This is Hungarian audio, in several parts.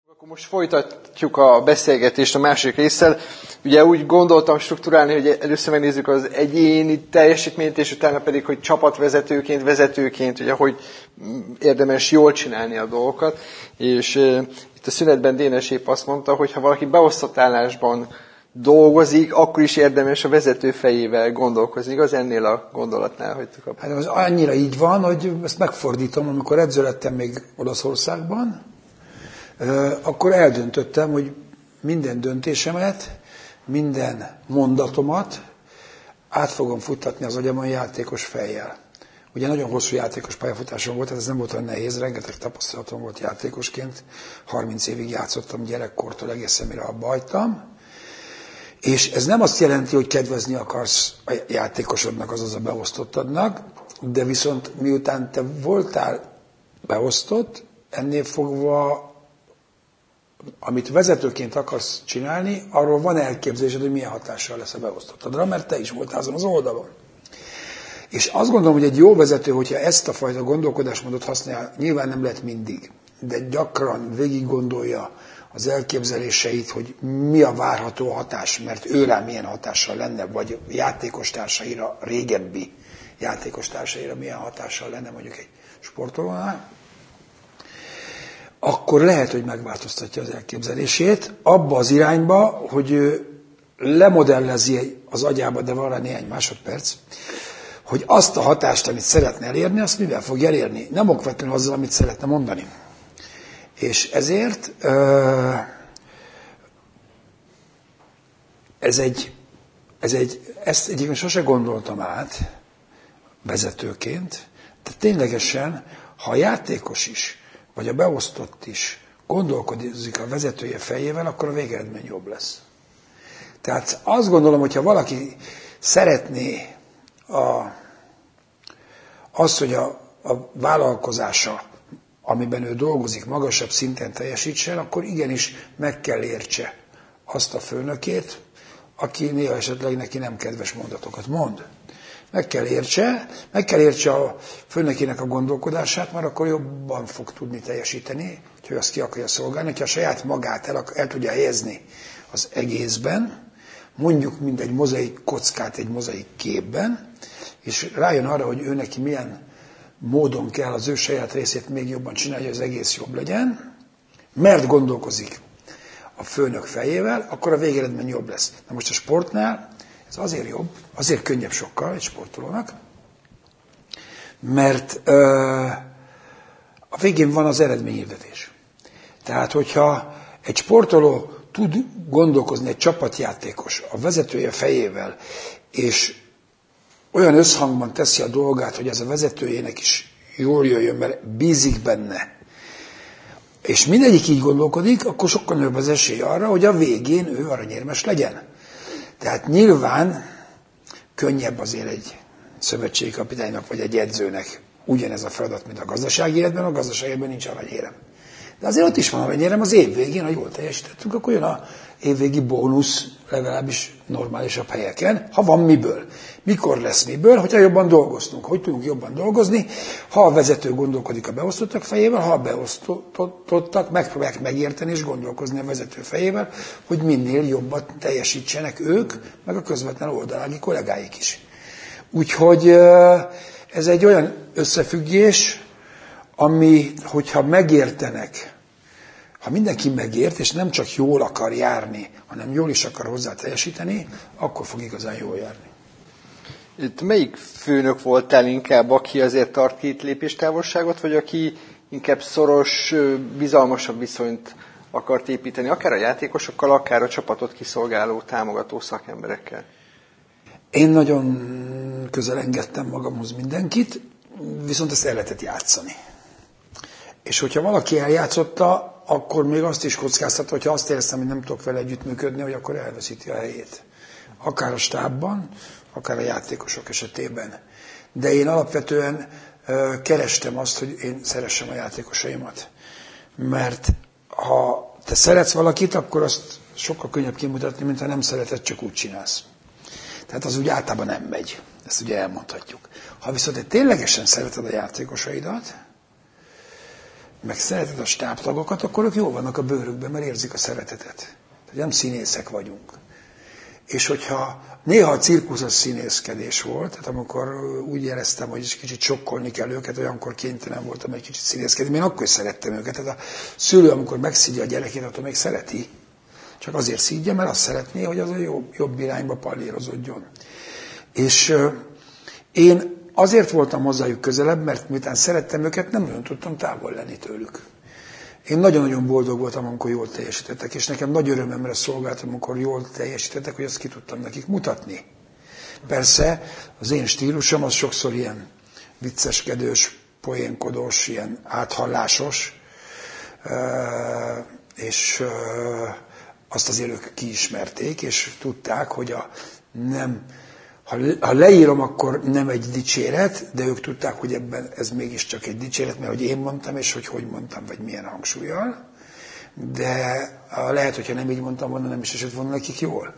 Akkor most folytatjuk a beszélgetést a másik résszel. Ugye úgy gondoltam strukturálni, hogy először megnézzük az egyéni teljesítményt, és utána pedig, hogy vezetőként, ugye, hogy érdemes jól csinálni a dolgokat. És itt a szünetben Dénes épp azt mondta, hogy ha valaki beosztott állásban dolgozik, akkor is érdemes a vezető fejével gondolkozni. Igaz, ennél a gondolatnál hagytuk abban? Hát az annyira így van, hogy ezt megfordítom, amikor edző lettem még Olaszországban, akkor eldöntöttem, hogy minden döntésemet, minden mondatomat át fogom futtatni az agyamon játékos fejjel. Ugye nagyon hosszú játékos pályafutásom volt, tehát ez nem volt olyan nehéz, rengeteg tapasztalatom volt játékosként, 30 évig játszottam gyerekkortól egészen mire abba hagytam. És ez nem azt jelenti, hogy kedvezni akarsz a játékosodnak, azaz a beosztottadnak, de viszont miután te voltál beosztott, ennél fogva, amit vezetőként akarsz csinálni, arról van elképzelésed, hogy milyen hatással lesz a beosztottadra, mert te is voltál azon az oldalon. És azt gondolom, hogy egy jó vezető, hogyha ezt a fajta gondolkodásmódot használ, nyilván nem lehet mindig, de gyakran végig gondolja az elképzeléseit, hogy mi a várható hatás, mert ő rá milyen hatással lenne, vagy játékostársaira, régebbi játékostársaira milyen hatással lenne mondjuk egy sportolónál, akkor lehet, hogy megváltoztatja az elképzelését abba az irányba, hogy ő lemodellezi az agyába, de van rá néhány másodperc, hogy azt a hatást, amit szeretne elérni, azt mivel fogja elérni. Nem okvetlenül azzal, amit szeretne mondani. És ezért ezt egyébként sose gondoltam át vezetőként, de ténylegesen, ha a játékos is, vagy a beosztott is gondolkodik a vezetője fejével, akkor a végeredmény jobb lesz. Tehát azt gondolom, hogyha valaki szeretné azt, hogy a vállalkozása, amiben ő dolgozik, magasabb szinten teljesítsen, akkor igenis meg kell értse azt a főnökét, aki néha esetleg neki nem kedves mondatokat mond. Meg kell értse a főnökének a gondolkodását, mert akkor jobban fog tudni teljesíteni, hogy azt ki akarja szolgálni, hogyha a saját magát el tudja helyezni az egészben, mondjuk mint egy mozaik kockát egy mozaik képben, és rájön arra, hogy ő neki milyen módon kell az ő saját részét még jobban csinálni, hogy az egész jobb legyen, mert gondolkozik a főnök fejével, akkor a végeredmény jobb lesz. Na most a sportnál ez azért jobb, azért könnyebb sokkal egy sportolónak, mert a végén van az eredményhirdetés. Tehát, hogyha egy sportoló tud gondolkozni, egy csapatjátékos a vezetője fejével, és olyan összhangban teszi a dolgát, hogy ez a vezetőjének is jól jöjjön, mert bízik benne, és mindegyik így gondolkodik, akkor sokkal nagyobb az esély arra, hogy a végén ő aranyérmes legyen. Tehát nyilván könnyebb azért egy szövetségi kapitánynak vagy egy edzőnek ugyanez a feladat, mint a gazdasági életben, a gazdasági életben nincs aranyérem. De azért ott is van aranyérem, az év végén, ha jól teljesítettünk, akkor jön a évvégi bónusz, legalábbis normálisabb helyeken, ha van miből. Mikor lesz miből? Hogyha jobban dolgoztunk. Hogy tudunk jobban dolgozni? Ha a vezető gondolkodik a beosztottak fejével, ha a beosztottak megpróbálják megérteni és gondolkozni a vezető fejével, hogy minél jobban teljesítsenek ők, meg a közvetlen oldalági kollégáik is. Úgyhogy ez egy olyan összefüggés, ami, hogyha megértenek, ha mindenki megért, és nem csak jól akar járni, hanem jól is akar hozzá teljesíteni, akkor fog igazán jól járni. Itt melyik főnök voltál inkább, aki azért tart 2 lépés távolságot, vagy aki inkább szoros, bizalmasabb viszonyt akart építeni, akár a játékosokkal, akár a csapatot kiszolgáló, támogató szakemberekkel? Én nagyon közel engedtem magamhoz mindenkit, viszont ezt el lehetett játszani. És hogyha valaki eljátszotta, akkor még azt is kockáztatta, hogyha azt éreztem, hogy nem tudok vele együttműködni, hogy akkor elveszíti a helyét. Akár a stábban, akár a játékosok esetében. De én alapvetően kerestem azt, hogy én szeressem a játékosaimat. Mert ha te szeretsz valakit, akkor azt sokkal könnyebb kimutatni, mint ha nem szereted, csak úgy csinálsz. Tehát az úgy általában nem megy. Ezt ugye elmondhatjuk. Ha viszont te ténylegesen szereted a játékosaidat, meg szereted a stábtagokat, akkor ők jól vannak a bőrükben, mert érzik a szeretetet. Tehát nem színészek vagyunk. És hogyha néha a cirkusz az színészkedés volt, tehát amikor úgy éreztem, hogy is kicsit sokkolni kell őket, olyankor kénytelen voltam egy kicsit színészkedni, én akkor is szerettem őket. Tehát a szülő, amikor megszídja a gyerekét, attól még szereti. Csak azért szídja, mert azt szeretné, hogy az a jobb irányba pallérozódjon. És én azért voltam hozzájuk közelebb, mert miután szerettem őket, nem nagyon tudtam távol lenni tőlük. Én nagyon-nagyon boldog voltam, amikor jól teljesítettek, és nekem nagy örömömre szolgáltam, amikor jól teljesítettek, hogy azt ki tudtam nekik mutatni. Persze az én stílusom az sokszor ilyen vicceskedős, poénkodós, ilyen áthallásos, és azt azért ők kiismerték, és tudták, hogy ha leírom, akkor nem egy dicséret, de ők tudták, hogy ebben ez mégiscsak egy dicséret, mert hogy én mondtam, és hogy mondtam, vagy milyen hangsúllyal. De lehet, hogyha nem így mondtam volna, nem is esett volna nekik jól.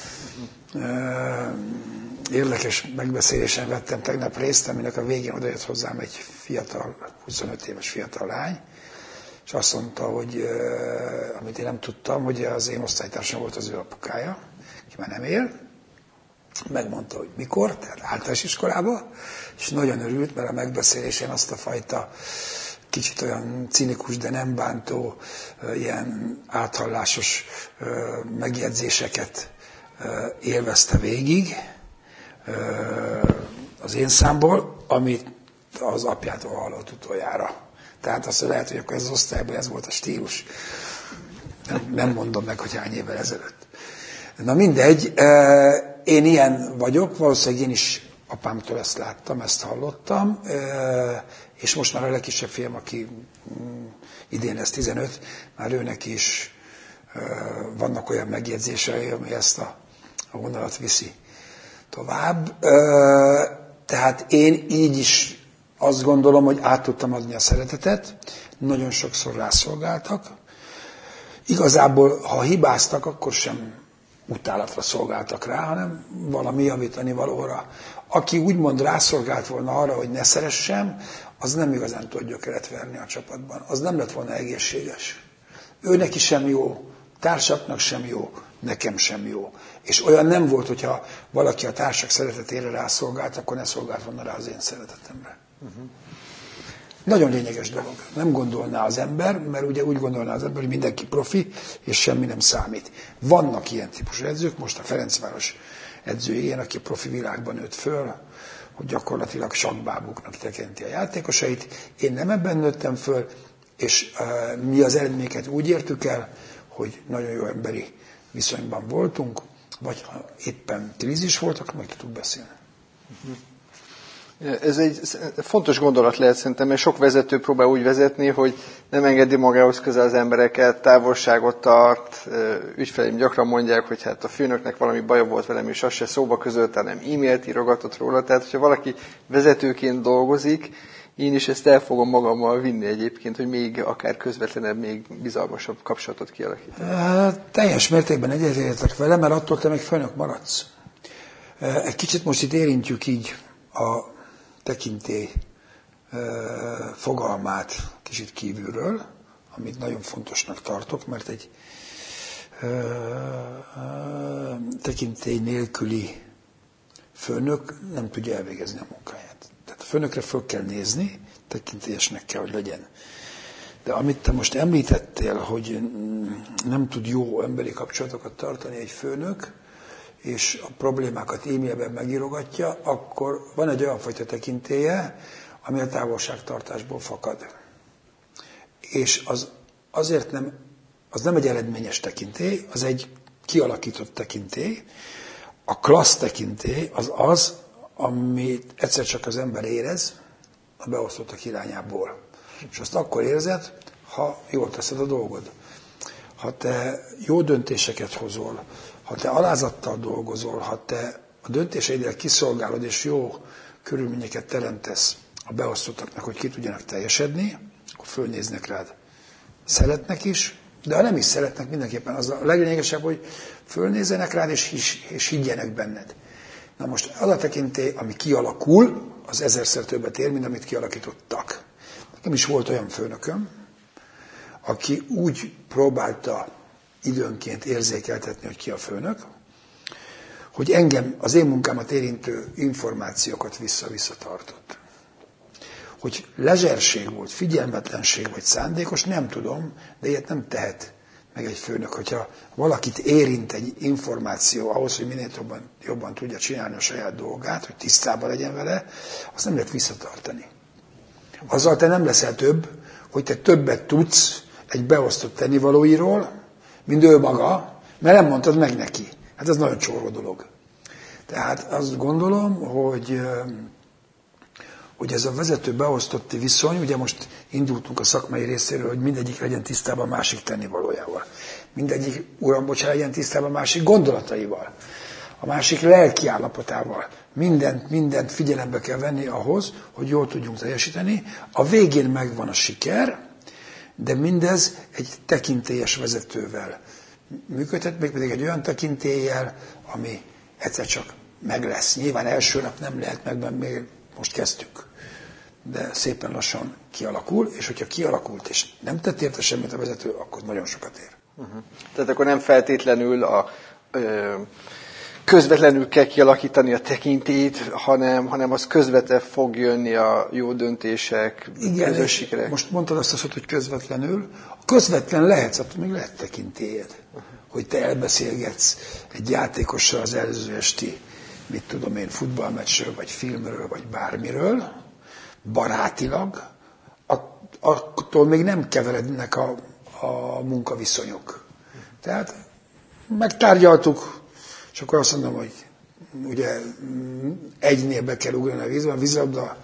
Érdekes megbeszélésen vettem tegnap részt, aminek a végén odajött hozzám egy fiatal, 25 éves fiatal lány, és azt mondta, hogy amit én nem tudtam, hogy az én osztálytársam volt az ő apukája, ki már nem él. Megmondta, hogy mikor, tehát általános iskolába, és nagyon örült, mert a megbeszélésen azt a fajta kicsit olyan cinikus, de nem bántó, ilyen áthallásos megjegyzéseket élvezte végig az én számból, amit az apjától hallott utoljára. Tehát azt lehet, hogy akkor ez az osztályban ez volt a stílus. Nem mondom meg, hogy hány évvel ezelőtt. Na mindegy, én ilyen vagyok, valószínűleg én is apámtól ezt láttam, ezt hallottam, és most már a legkisebb fiam, aki idén lesz 15, már őnek is vannak olyan megjegyzései, ami ezt a vonalat viszi tovább. Tehát én így is azt gondolom, hogy át tudtam adni a szeretetet, nagyon sokszor rászolgáltak. Igazából, ha hibáztak, akkor sem utálatra szolgáltak rá, hanem valami javítani valóra. Aki úgymond rászolgált volna arra, hogy ne szeressem, az nem igazán tud gyökeret verni a csapatban. Az nem lett volna egészséges. Ő neki sem jó, társaknak sem jó, nekem sem jó. És olyan nem volt, hogyha valaki a társak szeretetére rászolgált, akkor ne szolgált volna rá az én szeretetemre. Nagyon lényeges dolog. Nem gondolná az ember, mert ugye úgy gondolná az ember, hogy mindenki profi, és semmi nem számít. Vannak ilyen típusú edzők, most a Ferencváros edzőjén, aki a profi világban nőtt föl, hogy gyakorlatilag sakkbábuknak tekinti a játékosait. Én nem ebben nőttem föl, és mi az eredményeket úgy értük el, hogy nagyon jó emberi viszonyban voltunk, vagy ha éppen krízis voltak, meg tudtuk beszélni. Ez egy fontos gondolat lehet szerintem, mert sok vezető próbál úgy vezetni, hogy nem engedi magához közel az embereket, távolságot tart, ügyfeleim gyakran mondják, hogy hát a főnöknek valami baja volt velem, és az se szóba közölt, hanem e-mailt írogatott róla. Tehát, hogyha valaki vezetőként dolgozik, én is ezt el fogom magammal vinni egyébként, hogy még akár közvetlenebb, még bizalmasabb kapcsolatot kialakítani. Teljes mértékben egyetértek vele, mert attól te meg főnök maradsz. Egy kicsit most itt érintjük így a tekintély fogalmát kicsit kívülről, amit nagyon fontosnak tartok, mert egy tekintély nélküli főnök nem tudja elvégezni a munkáját. Tehát a főnökre föl kell nézni, tekintélyesnek kell, hogy legyen. De amit te most említettél, hogy nem tud jó emberi kapcsolatokat tartani egy főnök, és a problémákat e-mailben megírogatja, akkor van egy olyan fajta tekintélye, ami a távolságtartásból fakad. És azért nem egy eredményes tekintély, az egy kialakított tekintély. A klassz tekintély az, amit egyszer csak az ember érez a beosztottak irányából. És azt akkor érzed, ha jól teszed a dolgod. Ha te jó döntéseket hozol, ha te alázattal dolgozol, ha te a döntéseiddel kiszolgálod, és jó körülményeket teremtesz a beosztottaknak, hogy ki tudjanak teljesedni, akkor fölnéznek rád. Szeretnek is, de ha nem is szeretnek, mindenképpen az a leglényegesebb, hogy fölnézzenek rád, és higgyenek benned. Na most az a tekintély, ami kialakul, az 1000-szer többet ér, mint amit kialakítottak. Nekem is volt olyan főnököm, aki úgy próbálta időnként érzékeltetni, hogy ki a főnök, hogy engem, az én munkámat érintő információkat vissza-vissza tartott. Hogy lezserség volt, figyelmetlenség vagy szándékos, nem tudom, de ilyet nem tehet meg egy főnök. Hogyha valakit érint egy információ ahhoz, hogy minél jobban tudja csinálni a saját dolgát, hogy tisztában legyen vele, azt nem lehet visszatartani. Azzal te nem leszel több, hogy te többet tudsz egy beosztott tennivalóiról, mint ő maga, mert nem mondtad meg neki. Hát ez nagyon csóró dolog. Tehát azt gondolom, hogy ez a vezető-beosztotti viszony, ugye most indultunk a szakmai részéről, hogy mindegyik legyen tisztában a másik tennivalójával. Mindegyik, uram, bocsánat, legyen tisztában a másik gondolataival, a másik lelkiállapotával. Mindent figyelembe kell venni ahhoz, hogy jól tudjunk teljesíteni. A végén megvan a siker, de mindez egy tekintélyes vezetővel működhet, mégpedig egy olyan tekintéllyel, ami egyszer csak meg lesz. Nyilván első nap nem lehet meg, mert még most kezdtük, de szépen lassan kialakul, és hogyha kialakult, és nem tett érte semmit a vezető, akkor nagyon sokat ér. Tehát akkor nem feltétlenül közvetlenül kell kialakítani a tekintélyt, hanem az közvetlenül fog jönni a jó döntések, közös sikerek. Most mondtad azt, hogy közvetlenül. Közvetlen lehetsz, attól még lehet tekintélyed. Hogy te elbeszélgetsz egy játékossal az előző esti, mit tudom én, futballmeccsről, vagy filmről, vagy bármiről, barátilag, attól még nem keverednek a munkaviszonyok. Tehát megtárgyaltuk, és akkor azt mondom, hogy ugye egynél be kell ugrani a vízbe, a vízlabda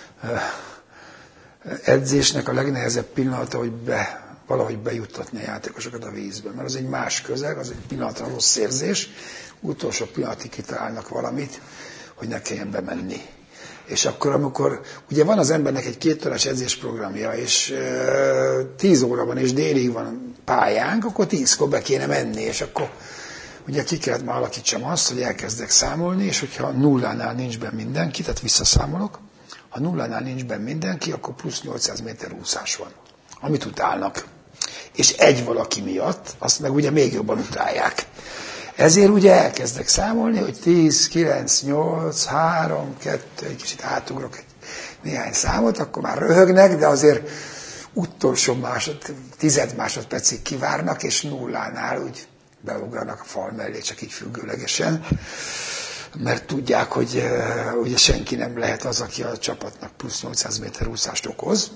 edzésnek a legnehezebb pillanata, hogy valahogy bejuttatni a játékosokat a vízbe. Mert az egy más közeg, az egy pillanatra rossz érzés, utolsó pillanatig kitalálnak valamit, hogy ne kelljen bemenni. És akkor, amikor ugye van az embernek egy 2 órás edzésprogramja, és 10 óra van, és délig van pályánk, akkor 10-kor be kéne menni, és akkor ugye ki kellett már alakítsam azt, hogy elkezdek számolni, és hogyha nullánál nincs benn mindenki, tehát visszaszámolok, ha nullánál nincs benn mindenki, akkor plusz 800 méter úszás van, amit utálnak. És egy valaki miatt, azt meg ugye még jobban utálják. Ezért ugye elkezdek számolni, hogy 10, 9, 8, 3, 2, egy kicsit átugrok néhány számot, akkor már röhögnek, de azért utolsó tized másodpercig kivárnak, és nullánál úgy beugranak a fal mellé, csak így függőlegesen, mert tudják, hogy ugye senki nem lehet az, aki a csapatnak plusz 800 méter úszást okoz.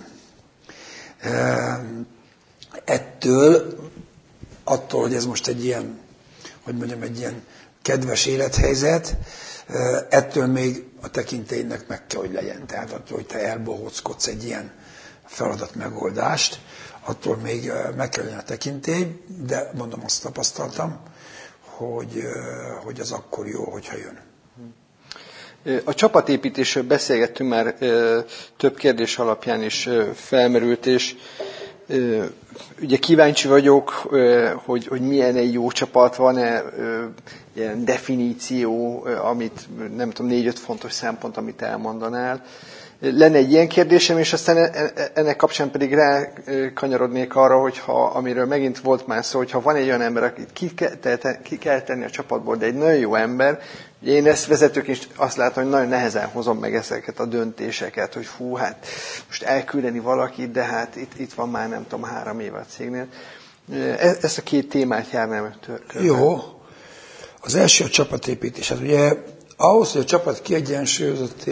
Attól, hogy ez most egy ilyen, hogy mondjam, egy ilyen kedves élethelyzet, ettől még a tekintélynek meg kell, hogy legyen. Tehát attól, hogy te elbohóckodsz egy ilyen feladatmegoldást, attól még meg kell legyen a tekintély, de mondom, azt tapasztaltam, hogy az akkor jó, hogyha jön. A csapatépítésről beszélgettünk már, több kérdés alapján is felmerült, és ugye kíváncsi vagyok, hogy milyen egy jó csapat, van-e ilyen definíció, amit nem tudom, 4-5 fontos szempont, amit elmondanál. Lenne egy ilyen kérdésem, és aztán ennek kapcsán pedig rákanyarodnék arra, hogyha, amiről megint volt már szó, hogyha van egy olyan ember, akit ki kell tenni a csapatból, de egy nagyon jó ember, én ezt vezetőként azt látom, hogy nagyon nehezen hozom meg ezeket a döntéseket, hogy hú, hát most elküldeni valakit, de hát itt van már nem tudom 3 éve a cégnél. Ezt a 2 témát járnám körbe. Jó. Az első a csapatépítés. Hát ugye ahhoz, hogy a csapat kiegyensúlyozott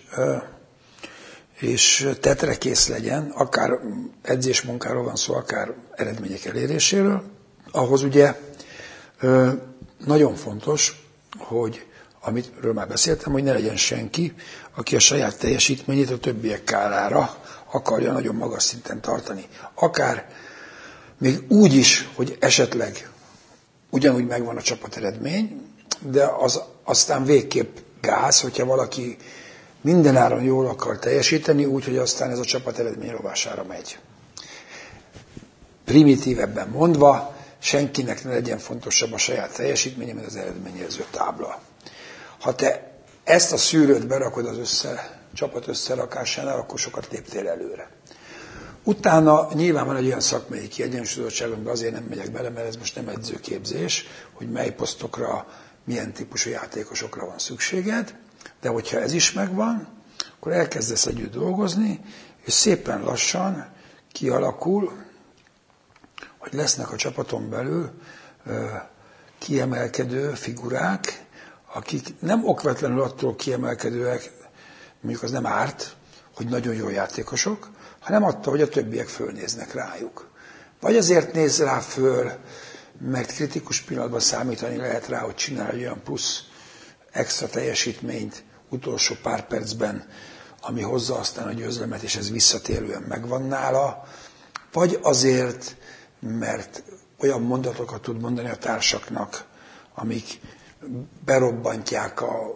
és tetrekész legyen, akár edzésmunkáról van szó, akár eredmények eléréséről, ahhoz ugye nagyon fontos, hogy amiről már beszéltem, hogy ne legyen senki, aki a saját teljesítményét a többiek kárára akarja nagyon magas szinten tartani. Akár még úgy is, hogy esetleg ugyanúgy megvan a csapat eredmény, de az aztán végképp gáz, hogyha valaki mindenáron jól akar teljesíteni, úgyhogy aztán ez a csapat eredmény rovására megy. Primitívebben mondva, senkinek ne legyen fontosabb a saját teljesítménye, mint az eredményező tábla. Ha te ezt a szűrőt berakod az csapat összerakásánál, akkor sokat léptél előre. Utána nyilván van egy olyan szakmai kiegyensúlyozottság, amiben azért nem megyek bele, mert ez most nem edzőképzés, hogy mely posztokra, milyen típusú játékosokra van szükséged, de hogyha ez is megvan, akkor elkezdesz együtt dolgozni, és szépen lassan kialakul, hogy lesznek a csapaton belül kiemelkedő figurák, akik nem okvetlenül attól kiemelkedőek, mondjuk az nem árt, hogy nagyon jó játékosok, hanem attól, hogy a többiek fölnéznek rájuk. Vagy azért néz rá föl, mert kritikus pillanatban számítani lehet rá, hogy csinál egy olyan plusz extra teljesítményt utolsó pár percben, ami hozza aztán a győzelmet, és ez visszatérően megvan nála, vagy azért, mert olyan mondatokat tud mondani a társaknak, amik berobbantják a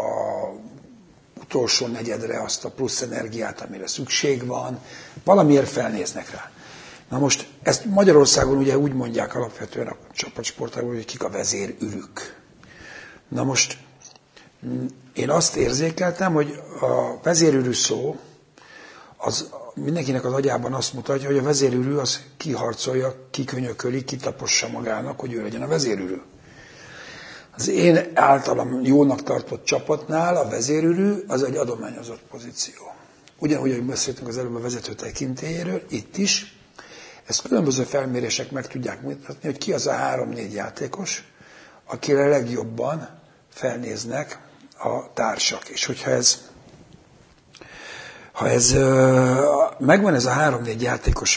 utolsó negyedre azt a plusz energiát, amire szükség van, valamiért felnéznek rá. Na most ezt Magyarországon ugye úgy mondják alapvetően a csapatsportágban, hogy kik a vezérürük. Na most én azt érzékeltem, hogy a vezérürű szó az mindenkinek az agyában azt mutatja, hogy a vezérürű az kiharcolja, kikönyököli, kitapossa magának, hogy ő legyen a vezérürű. Az én általam jónak tartott csapatnál a vezérürű az egy adományozott pozíció. Ugyanúgy, ahogy beszéltünk az előbb a vezető tekintélyéről, itt is, ezt különböző felmérések meg tudják mutatni, hogy ki az a 3-4 játékos, akire legjobban felnéznek a társak. És hogyha megvan ez a 3-4 játékos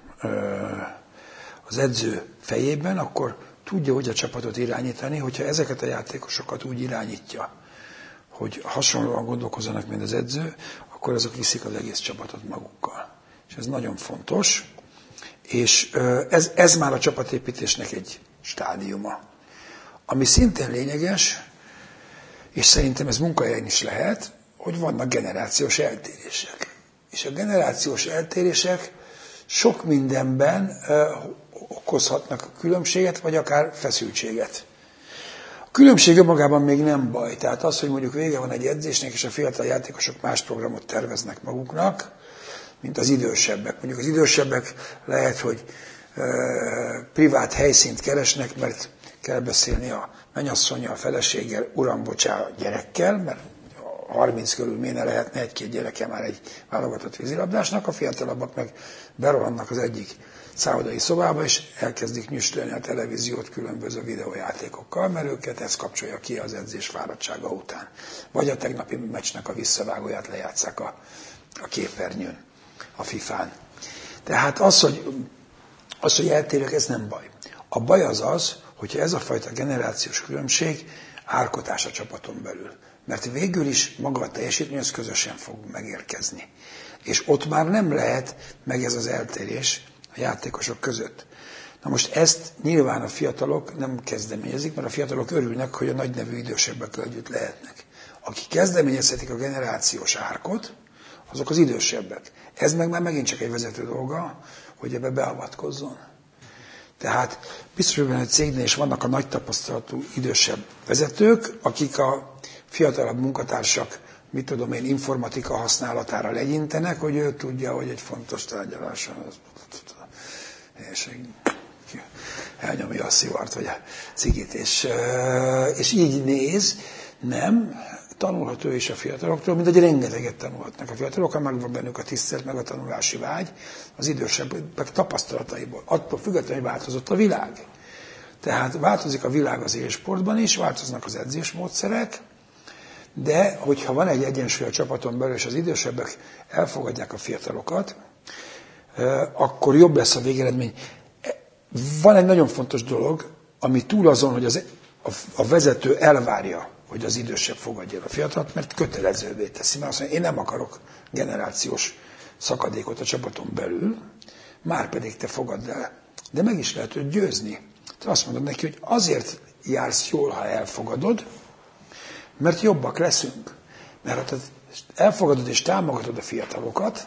az edző fejében, akkor tudja úgy a csapatot irányítani, hogyha ezeket a játékosokat úgy irányítja, hogy hasonlóan gondolkozzanak, mint az edző, akkor azok viszik az egész csapatot magukkal. És ez nagyon fontos, és ez már a csapatépítésnek egy stádiuma. Ami szintén lényeges, és szerintem ez munkahelyen is lehet, hogy vannak generációs eltérések. És a generációs eltérések sok mindenben okozhatnak különbséget, vagy akár feszültséget. A különbség önmagában még nem baj. Tehát az, hogy mondjuk vége van egy edzésnek, és a fiatal játékosok más programot terveznek maguknak, mint az idősebbek. Mondjuk az idősebbek lehet, hogy privát helyszínt keresnek, mert kell beszélni a mennyasszonnyal, a feleséggel, uram, bocsá, a gyerekkel, mert 30 körül miért ne lehetne 1-2 gyereke már egy válogatott vízilabdásnak, a fiatalabbak meg berohannak az egyik szállodai szobába, és elkezdik nyüstölni a televíziót különböző videójátékokkal, mert őket ez kapcsolja ki az edzés fáradtsága után. Vagy a tegnapi meccsnek a visszavágóját lejátsszák a képernyőn, a FIFA-n. Tehát az, hogy eltérők, ez nem baj. A baj az, hogyha ez a fajta generációs különbség árkotás a csapaton belül. Mert végül is maga a teljesítmény az közösen fog megérkezni. És ott már nem lehet meg ez az eltérés a játékosok között. Na most ezt nyilván a fiatalok nem kezdeményezik, mert a fiatalok örülnek, hogy a nagynevű idősebbekkel együtt lehetnek. Akik kezdeményezhetik a generációs árkot, azok az idősebbek. Ez meg már megint csak egy vezető dolga, hogy ebbe beavatkozzon. Tehát biztos, hogy egy cégnél is vannak a nagy tapasztalatú idősebb vezetők, akik a fiatalabb munkatársak, mit tudom én, informatika használatára legyintenek, hogy ő tudja, hogy egy fontos tárgyaláson és elnyomja a szivart, vagy a cigit, és így néz, nem, tanulhat ő is a fiataloktól, mint hogy rengeteget tanulhatnak a fiatalok, ha megvan bennük a tisztelet, meg a tanulási vágy, az idősebbek tapasztalataiból. Attól függetlenül, hogy változott a világ. Tehát változik a világ az élsportban is, változnak az edzésmódszerek, de hogyha van egy egyensúly a csapaton belül, és az idősebbek elfogadják a fiatalokat, akkor jobb lesz a végeredmény. Van egy nagyon fontos dolog, ami túl azon, hogy a vezető elvárja, hogy az idősebb fogadja el a fiatalt, mert kötelezővé teszi. Mert azt mondja, én nem akarok generációs szakadékot a csapaton belül, már pedig te fogadd el. De meg is lehet őt győzni. Te azt mondod neki, hogy azért jársz jól, ha elfogadod, mert jobbak leszünk. Mert ha elfogadod és támogatod a fiatalokat,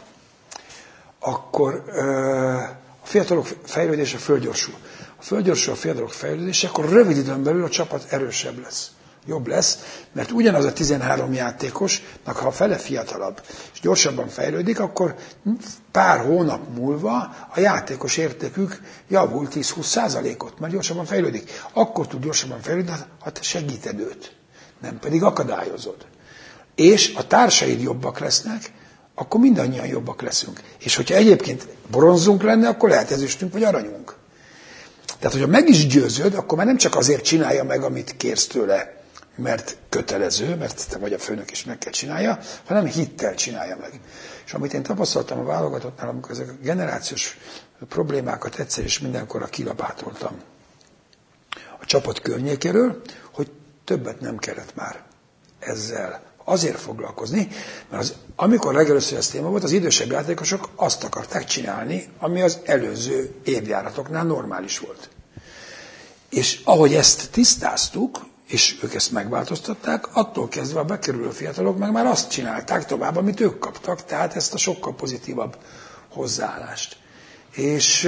akkor a fiatalok fejlődése fölgyorsul. A fiatalok fejlődése, akkor rövid időn belül a csapat erősebb lesz. jobb lesz, mert ugyanaz a 13 játékosnak, ha a fele fiatalabb és gyorsabban fejlődik, akkor pár hónap múlva a játékos értékük javul 10-20%-ot, mert gyorsabban fejlődik. Akkor tud gyorsabban fejlődni, ha te segíted őt, nem pedig akadályozod. És a társaid jobbak lesznek, akkor mindannyian jobbak leszünk. És hogyha egyébként bronzunk lenne, akkor lehet ezüstünk vagy aranyunk. Tehát, hogyha meg is győzöd, akkor már nem csak azért csinálja meg, amit kérsz tőle, mert kötelező, mert te vagy a főnök és meg kell csinálja, hanem hittel csinálja meg. És amit én tapasztaltam a válogatottnál, amikor ezek a generációs problémákat egyszer és mindenkorra kilapátoltam a csapat környékéről, hogy többet nem kellett már ezzel azért foglalkozni, mert amikor legelőször ez téma volt, az idősebb játékosok azt akarták csinálni, ami az előző évjáratoknál normális volt. És ahogy ezt tisztáztuk, és ők ezt megváltoztatták, attól kezdve a bekerülő fiatalok meg már azt csinálták tovább, amit ők kaptak, tehát ezt a sokkal pozitívabb hozzáállást. És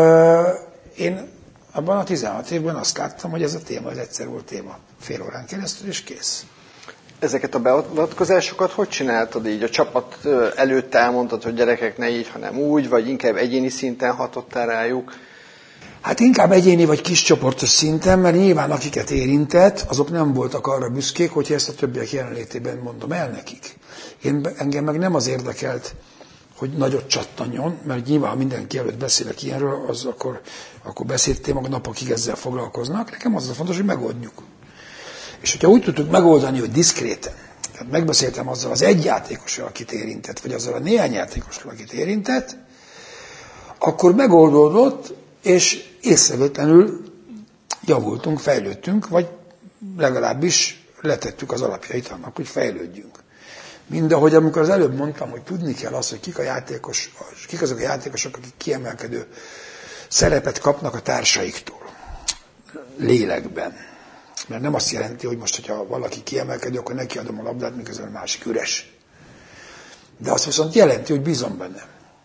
én abban a 16 évben azt láttam, hogy ez a téma, ez egyszer volt téma fél órán keresztül, és kész. Ezeket a beavatkozásokat hogy csináltad így? A csapat előtt elmondtad, hogy gyerekek ne így, hanem úgy, vagy inkább egyéni szinten hatottál rájuk? Hát inkább egyéni vagy kiscsoportos szinten, mert nyilván akiket érintett, azok nem voltak arra büszkék, hogyha ezt a többiek jelenlétében mondom el nekik. Engem meg nem az érdekelt, hogy nagyot csattanjon, mert nyilván, ha mindenki előtt beszélek ilyenről, az akkor beszédtémák napokig ezzel foglalkoznak. Nekem az a fontos, hogy megoldjuk. És hogyha úgy tudtuk megoldani, hogy diszkréten, tehát megbeszéltem azzal az egy játékossal, akit érintett, vagy azzal a néhány játékossal, akit érintett, akkor megoldódott, és észrevétlenül javultunk, fejlődtünk, vagy legalábbis letettük az alapjait annak, hogy fejlődjünk. Mindahogy amikor az előbb mondtam, hogy tudni kell azt, hogy kik azok a játékosok, akik kiemelkedő szerepet kapnak a társaiktól, lélekben. Mert nem azt jelenti, hogy most, hogyha valaki kiemelkedő, akkor neki adom a labdát, miközben a másik üres. De azt viszont jelenti, hogy bízom benne.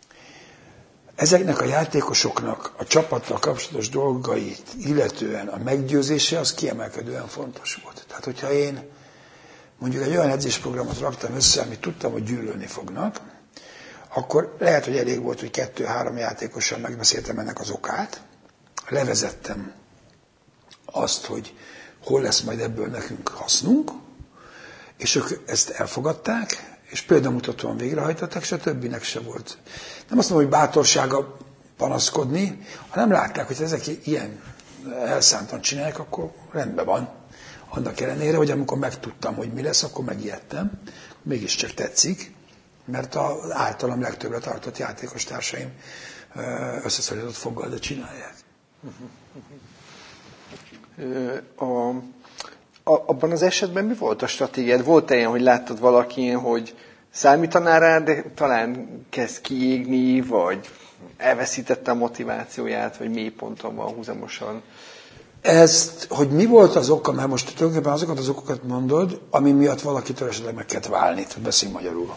Ezeknek a játékosoknak a csapattal kapcsolatos dolgait illetően a meggyőzése az kiemelkedően fontos volt. Tehát, hogyha én mondjuk egy olyan edzésprogramot raktam össze, amit tudtam, hogy gyűlölni fognak, akkor lehet, hogy elég volt, hogy 2-3 játékossal megbeszéltem ennek az okát, levezettem azt, hogy hol lesz majd ebből nekünk hasznunk, és ők ezt elfogadták, és példamutatóan végrehajtották, és a többinek se volt. Nem azt mondom, hogy bátorsága panaszkodni, hanem látták, hogy ezek ilyen elszántan csinálják, akkor rendben van. Annak ellenére, hogy amikor megtudtam, hogy mi lesz, akkor megijedtem. Mégiscsak tetszik, mert az általam legtöbbre tartott játékos társaim összeszorított foggal, de csinálják. Abban az esetben mi volt a stratégiád? Volt-e ilyen, hogy láttad valakin, hogy számítanál rá, de talán kezd kiégni, vagy elveszítette a motivációját, vagy mély ponton van húzamosan? Ezt, hogy mi volt az oka, mert most tulajdonképpen azokat az okokat mondod, ami miatt valakitől esetleg meg kellett válni, hogy beszélj magyarul.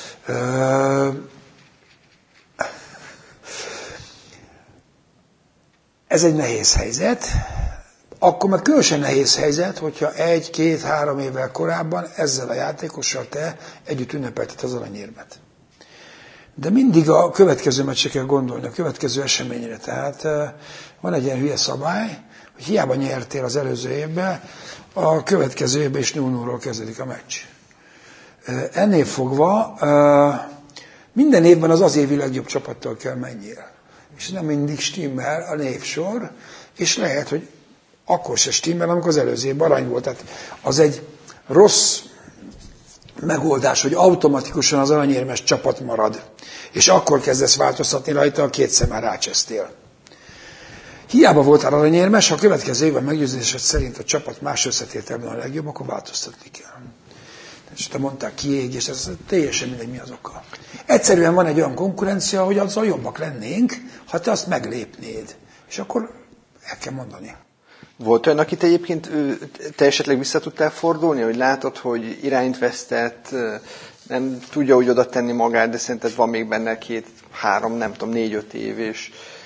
Ez egy nehéz helyzet. Akkor meg különösen nehéz helyzet, hogyha 1-2-3 évvel korábban ezzel a játékossal te együtt ünnepelted az aranyérmet. De mindig a következő meccse kell gondolni, a következő eseményre. Tehát van egy ilyen hülye szabály, hogy hiába nyertél az előző évben, a következő évben is 0-0-ról kezdődik a meccs. Ennél fogva minden évben az évi legjobb csapattal kell menjél. És nem mindig stimmel a névsor, és lehet, hogy akkor se stimmel, amikor az előző évben arany volt. Tehát az egy rossz megoldás, hogy automatikusan az aranyérmes csapat marad, és akkor kezdesz változtatni rajta, a 2-szer már rácsesztél. Hiába voltál aranyérmes, ha a következő évben meggyőzésed szerint a csapat más összetételben a legjobb, akkor változtatni kell. És te mondtál kiégés, ez teljesen mindegy, mi az oka. Egyszerűen van egy olyan konkurencia, hogy azzal jobbak lennénk, ha te azt meglépnéd. És akkor el kell mondani. Volt olyan, akit egyébként te esetleg vissza tudtál fordulni, hogy látod, hogy irányt vesztett, nem tudja úgy oda tenni magát, de szerinted van még benne 2-3, nem tudom, 4-5 év, és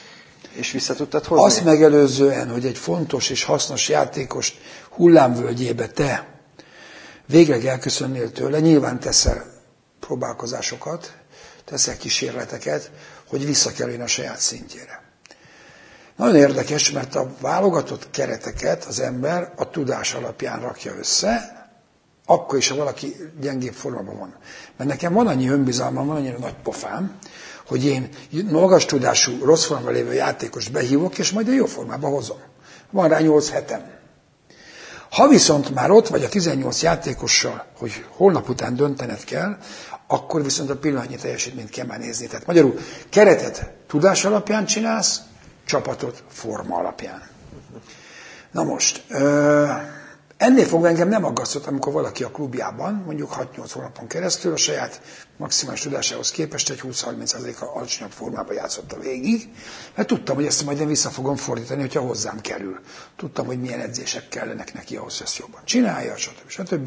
És vissza tudtad hozni? Azt megelőzően, hogy egy fontos és hasznos játékost hullámvölgyébe te végleg elköszönnél tőle, nyilván teszel próbálkozásokat, teszel kísérleteket, hogy visszakerüljön a saját szintjére. Nagyon érdekes, mert a válogatott kereteket az ember a tudás alapján rakja össze, akkor is, ha valaki gyengébb formában van. Mert nekem van annyi önbizalmam, van annyira nagy pofám, hogy én magas tudású, rossz formában lévő játékost behívok, és majd a jó formába hozom. Van rá 8 hetem. Ha viszont már ott vagy a 18 játékossal, hogy holnap után döntened kell, akkor viszont a pillanatnyi teljesítményt kell már nézni. Tehát magyarul keretet tudás alapján csinálsz, csapatot forma alapján. Na most, ennél fogva engem nem aggasztott, amikor valaki a klubjában, mondjuk 6-8 hónapon keresztül a saját maximális tudásához képest egy 20-30%-kal alacsonyabb formában játszotta végig, mert tudtam, hogy ezt majd én vissza fogom fordítani, hogyha hozzám kerül. Tudtam, hogy milyen edzések kellenek neki ahhoz, hogy ezt jobban csinálja, stb.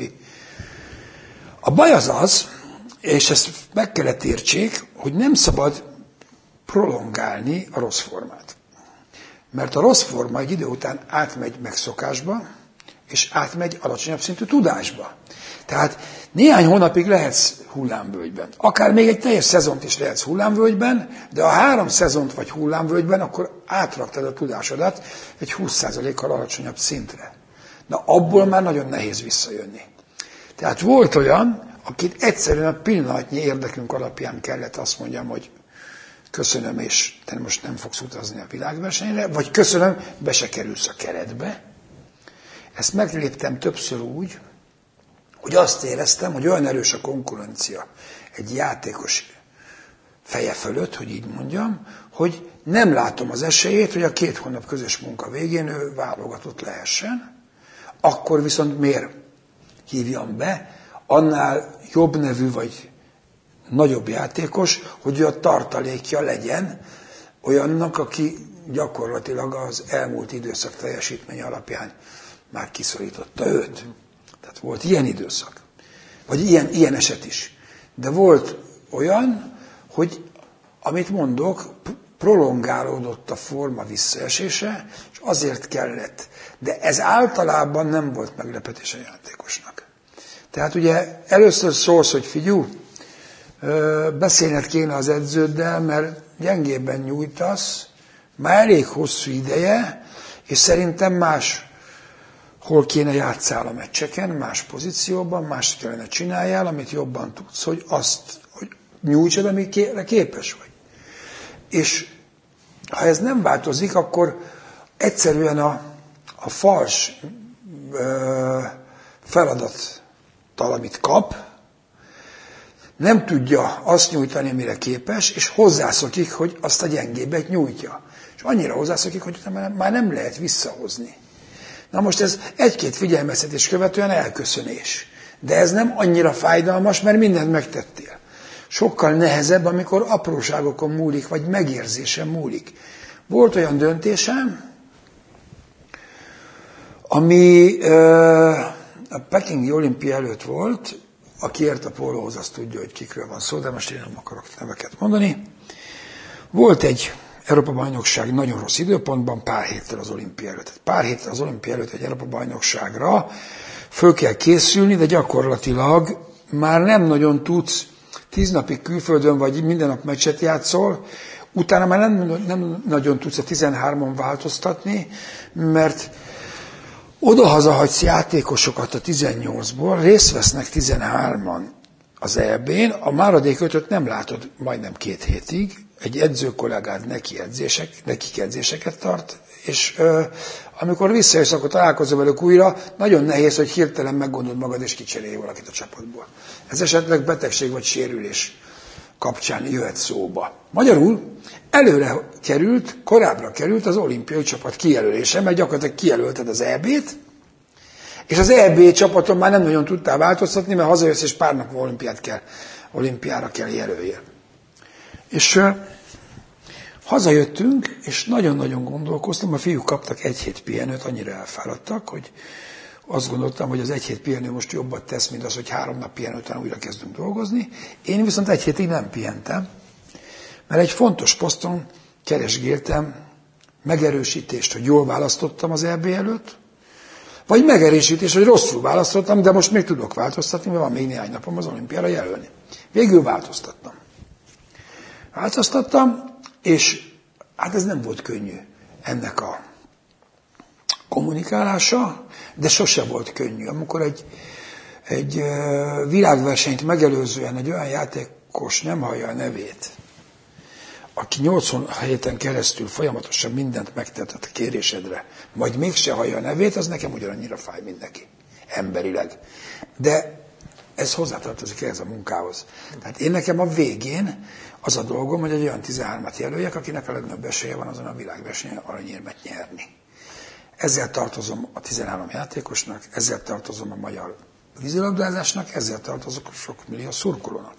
A baj az, és ezt meg kellett értsék, hogy nem szabad prolongálni a rossz formát. Mert a rossz forma egy idő után átmegy megszokásba, és átmegy alacsonyabb szintű tudásba. Tehát néhány hónapig lehetsz hullámvölgyben. Akár még egy teljes szezont is lehetsz hullámvölgyben, de ha 3 szezont vagy hullámvölgyben, akkor átraktad a tudásodat egy 20%-kal alacsonyabb szintre. Na abból már nagyon nehéz visszajönni. Tehát volt olyan, akit egyszerűen a pillanatnyi érdekünk alapján kellett azt mondjam, hogy köszönöm, és te most nem fogsz utazni a világversenyre, vagy köszönöm, be se kerülsz a keretbe. Ezt megléptem többször úgy, hogy azt éreztem, hogy olyan erős a konkurencia egy játékos feje fölött, hogy így mondjam, hogy nem látom az esélyét, hogy a 2 hónap közös munka végén ő válogatott lehessen. Akkor viszont miért hívjam be annál jobb nevű vagy nagyobb játékos, hogy a tartalékja legyen olyannak, aki gyakorlatilag az elmúlt időszak teljesítménye alapján már kiszorította őt. Tehát volt ilyen időszak. Vagy ilyen eset is. De volt olyan, hogy amit mondok, prolongálódott a forma visszaesése, és azért kellett. De ez általában nem volt meglepetés a játékosnak. Tehát ugye először szólsz, hogy figyelj, beszélned kéne az edződdel, mert gyengébben nyújtasz, már elég hosszú ideje, és szerintem máshol kéne játsszál a meccseken, más pozícióban, mást kellene csináljál, amit jobban tudsz, hogy nyújtsad, amire képes vagy. És ha ez nem változik, akkor egyszerűen a fals feladattal, amit kap, nem tudja azt nyújtani, amire képes, és hozzászokik, hogy azt a gyengébbet nyújtja. És annyira hozzászokik, hogy már nem lehet visszahozni. Na most ez 1-2 figyelmeztetés követően elköszönés. De ez nem annyira fájdalmas, mert mindent megtettél. Sokkal nehezebb, amikor apróságokon múlik, vagy megérzésen múlik. Volt olyan döntésem, ami a pekingi olimpia előtt volt, aki ért a pólóhoz, azt tudja, hogy kikről van szó, de most én nem akarok neveket mondani. Volt egy Európa-bajnokság nagyon rossz időpontban, pár héttel az olimpia előtt. Pár héttel az olimpia előtt egy Európa-bajnokságra föl kell készülni, de gyakorlatilag már nem nagyon tudsz 10 napig külföldön, vagy minden nap meccset játszol, utána már nem nagyon tudsz a 13-on változtatni, mert odahaza hagysz játékosokat a 18-ból, részt vesznek 13-an az EB-n, a maradék 5-öt nem látod majdnem 2 hétig, egy edzőkollégád nekik edzéseket tart, és amikor visszajössz, akkor találkozol velük újra, nagyon nehéz, hogy hirtelen meggondolod magad, és kicserélj valakit a csapatból. Ez esetleg betegség vagy sérülés kapcsán jöhet szóba. Magyarul korábbra került az olimpiai csapat kijelölése, mert gyakorlatilag kijelölted az EB-t, és az EB csapaton már nem nagyon tudtál változtatni, mert hazajössz, és pár nap olimpiára kell jelöljél. És hazajöttünk, és nagyon-nagyon gondolkoztam, a fiúk kaptak 1 hét pihenőt, annyira elfáradtak, hogy azt gondoltam, hogy az 1 hét pihenő most jobbat tesz, mint az, hogy 3 nap pihenő után újra kezdünk dolgozni. Én viszont 1 hétig nem pihentem, mert egy fontos poszton keresgéltem megerősítést, hogy jól választottam az EB előtt, vagy megerősítést, hogy rosszul választottam, de most még tudok változtatni, mert van még néhány napom az olimpiára jelölni. Végül változtattam. És hát ez nem volt könnyű ennek a kommunikálása, de sose volt könnyű. Amikor egy világversenyt megelőzően egy olyan játékos nem hallja a nevét, aki 80 héten keresztül folyamatosan mindent megtetett a kérésedre, majd mégse hallja a nevét, az nekem ugyanannyira fáj, mint neki, emberileg. De ez hozzátartozik ehhez a munkához. Tehát én nekem a végén az a dolgom, hogy egy olyan 13-at jelöljek, akinek a legnagyobb esélye van azon a világversenyen aranyérmet nyerni. Ezzel tartozom a 13 játékosnak, ezzel tartozom a magyar vízilabdázásnak, ezzel tartozok a sok millió szurkolónak.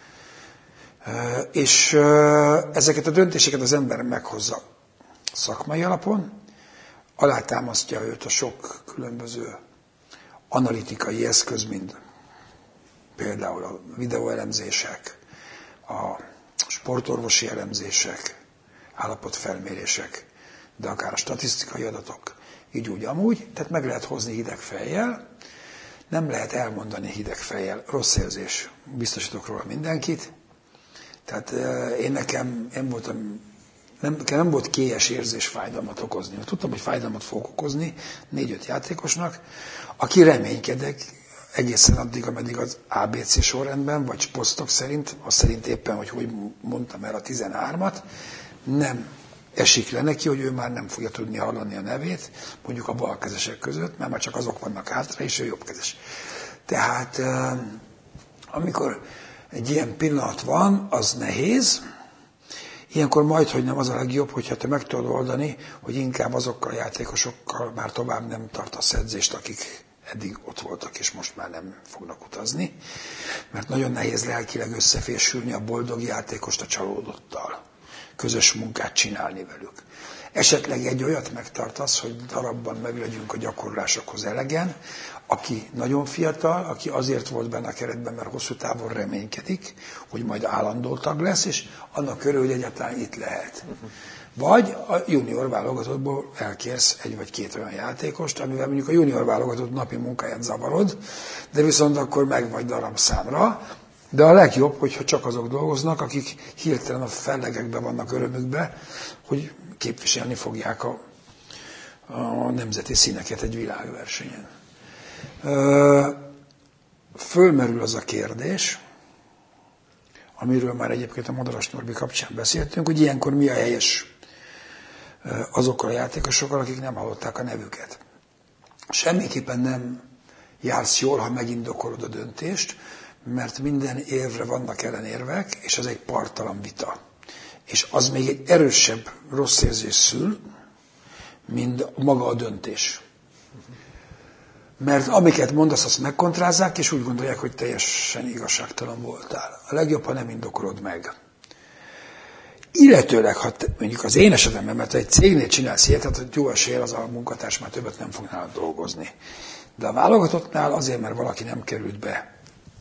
És ezeket a döntéseket az ember meghozza szakmai alapon, alátámasztja őt a sok különböző analitikai eszköz, mint például a videóelemzések, a sportorvosi elemzések, állapotfelmérések, de akár a statisztikai adatok, így úgy amúgy, tehát meg lehet hozni hideg fejjel, nem lehet elmondani hideg fejjel, rossz érzés, biztosítok róla mindenkit. Tehát nekem nem volt kélyes érzés fájdalmat okozni. Tudtam, hogy fájdalmat fogok okozni 4-5 játékosnak, aki reménykedek egészen addig, ameddig az ABC sorrendben, vagy posztok szerint, az szerint éppen, hogy mondtam el a 13-at, nem esik le neki, hogy ő már nem fogja tudni hallani a nevét, mondjuk a balkezesek között, mert már csak azok vannak hátra, és ő jobbkezes. Tehát amikor egy ilyen pillanat van, az nehéz. Ilyenkor majdhogy nem az a legjobb, hogyha te meg tudod oldani, hogy inkább azokkal a játékosokkal már tovább nem tartasz edzést, akik eddig ott voltak, és most már nem fognak utazni. Mert nagyon nehéz lelkileg összefésülni a boldog játékost a csalódottal. Közös munkát csinálni velük. Esetleg egy olyat megtartasz, hogy darabban meglegyünk a gyakorlásokhoz elegen, aki nagyon fiatal, aki azért volt benne a keretben, mert hosszú távon reménykedik, hogy majd állandó tag lesz, és annak körül, hogy egyáltalán itt lehet. Vagy a junior válogatottból elkérsz egy vagy két olyan játékost, amivel mondjuk a junior válogatott napi munkáját zavarod, de viszont akkor meg vagy darabszámra. De a legjobb, hogyha csak azok dolgoznak, akik hirtelen a fellegekben vannak örömükbe, hogy képviselni fogják a nemzeti színeket egy világversenyen. Fölmerül az a kérdés, amiről már egyébként a Madaras Norbi kapcsán beszéltünk, hogy ilyenkor mi a helyes azokkal a játékosokkal, akik nem hallották a nevüket. Semmiképpen nem jársz jól, ha megindokolod a döntést, mert minden érvre vannak ellenérvek, és ez egy parttalan vita. És az még egy erősebb rossz érzés szül, mint maga a döntés. Mert amiket mondasz, azt megkontrázzák, és úgy gondolják, hogy teljesen igazságtalan voltál. A legjobb, ha nem indokolod meg. Illetőleg, ha mondjuk az én esetemben, mert egy cégnél csinálsz ilyet, tehát jó eséllyel az a munkatárs már többet nem fog nálad dolgozni. De a válogatottnál azért, mert valaki nem került be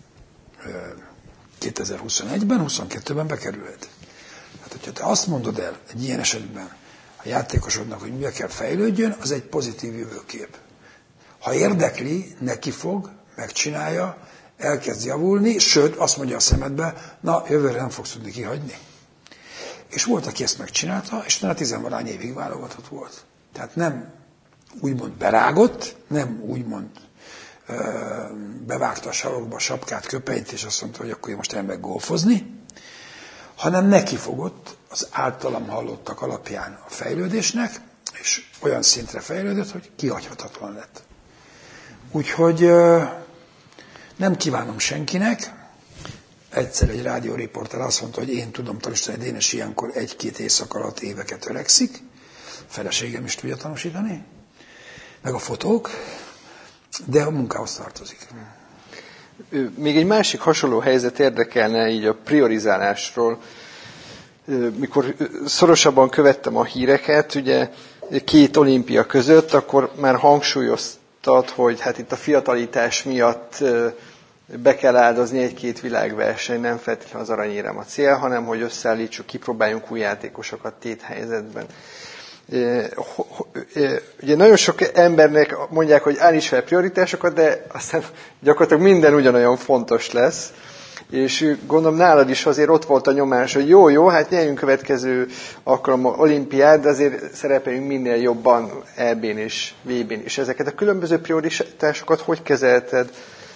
2021-ben, 22-ben bekerülhet. Hát, hogyha te azt mondod el egy ilyen esetben a játékosodnak, hogy mivel kell fejlődjön, az egy pozitív jövőkép. Ha érdekli, neki fog, megcsinálja, elkezd javulni, sőt, azt mondja a szemedbe, na, jövőre nem fogsz tudni kihagyni. És volt, aki ezt megcsinálta, és utána 10-valány évig válogatott volt. Tehát nem úgymond berágott, nem úgymond bevágta a sarokba a sapkát, köpenyt, és azt mondta, hogy akkor én most elmegyek golfozni, hanem nekifogott az általam hallottak alapján a fejlődésnek, és olyan szintre fejlődött, hogy kihagyhatatlan lett. Úgyhogy nem kívánom senkinek. Egyszer egy rádióriporter azt mondta, hogy én tudom tanúsítani, hogy Dénes ilyenkor 1-2 éjszaka alatt éveket öregszik. Feleségem is tudja tanúsítani. Meg a fotók. De a munkához tartozik. Még egy másik hasonló helyzet érdekelne így a priorizálásról. Mikor szorosabban követtem a híreket, ugye 2 olimpia között, akkor már hangsúlyoztad, hogy hát itt a fiatalitás miatt be kell áldozni 1-2 világverseny, nem feltétlenül az aranyérem a cél, hanem hogy összeállítsuk, kipróbáljunk új játékosokat téthelyzetben. Ugye nagyon sok embernek mondják, hogy állíts fel prioritásokat, de aztán gyakorlatilag minden ugyanolyan fontos lesz. És gondolom nálad is azért ott volt a nyomás, hogy jó, hát nyerjünk következő alkalommal olimpiát, de azért szerepeljünk minél jobban EB-n és VB-n. És ezeket a különböző prioritásokat hogy kezelted?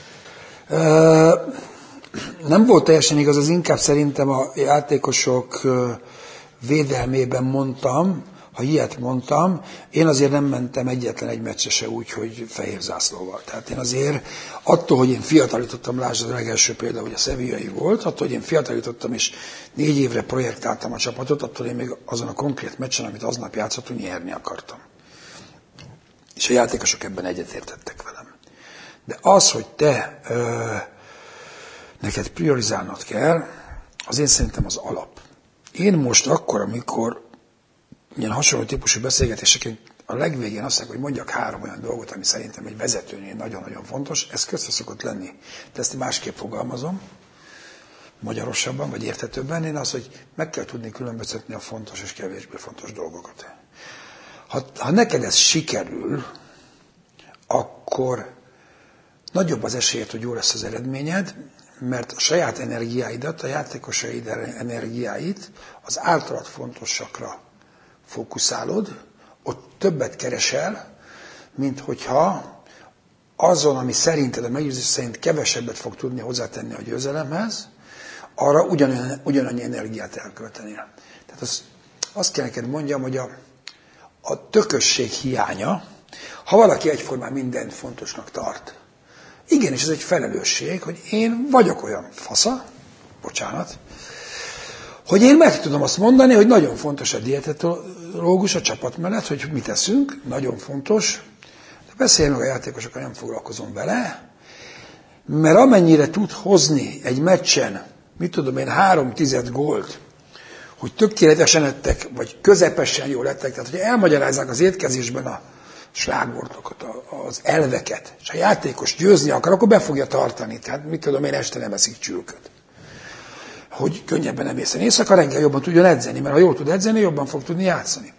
Nem volt teljesen igaz, az inkább szerintem a játékosok védelmében mondtam, ha ilyet mondtam, én azért nem mentem egyetlen egy meccse se úgy, hogy fehér zászlóval. Tehát én azért, attól, hogy én fiatalítottam, lásd, a legelső példa, hogy a Sevillai volt, attól, hogy én fiatalítottam és 4 évre projektáltam a csapatot, attól én még azon a konkrét meccsen, amit aznap játszottunk, nyerni akartam. És a játékosok ebben egyetértettek velem. De az, hogy te neked priorizálnod kell, az én szerintem az alap. Én most akkor, amikor ilyen hasonló típusú beszélgetéseken a legvégén azt mondják, hogy mondjak 3 olyan dolgot, ami szerintem egy vezetőnél nagyon-nagyon fontos, ez közre szokott lenni. De ezt másképp fogalmazom, magyarosabban vagy érthetőbben, én az, hogy meg kell tudni különböztetni a fontos és kevésbé fontos dolgokat. Ha neked ez sikerül, akkor nagyobb az esélyed, hogy jó lesz az eredményed, mert a saját energiáidat, a játékosaid energiáit az általad fontosakra fókuszálod, ott többet keresel, mint hogyha azon, ami szerinted, a meggyőzés szerint kevesebbet fog tudni hozzátenni a győzelemhez, arra ugyanannyi energiát elköltenél. Tehát azt kell neked mondjam, hogy a tökösség hiánya, ha valaki egyformán mindent fontosnak tart, igenis ez egy felelősség, hogy én vagyok olyan fasza, bocsánat, hogy én meg tudom azt mondani, hogy nagyon fontos a dietetológus a csapat mellett, hogy mit eszünk, nagyon fontos, de beszélj meg a játékosokkal, nem foglalkozom vele, mert amennyire tud hozni egy meccsen, mit tudom én, 3/10 gólt, hogy tökéletesen ettek, vagy közepesen jól ettek, tehát hogy elmagyarázzák az étkezésben a slágwortokat, az elveket, és a játékos győzni akar, akkor be fogja tartani. Tehát mit tudom én, este nem eszik csülköt. Hogy könnyebben emészen éjszaka, reggel jobban tudjon edzeni, mert ha jól tud edzeni, jobban fog tudni játszani.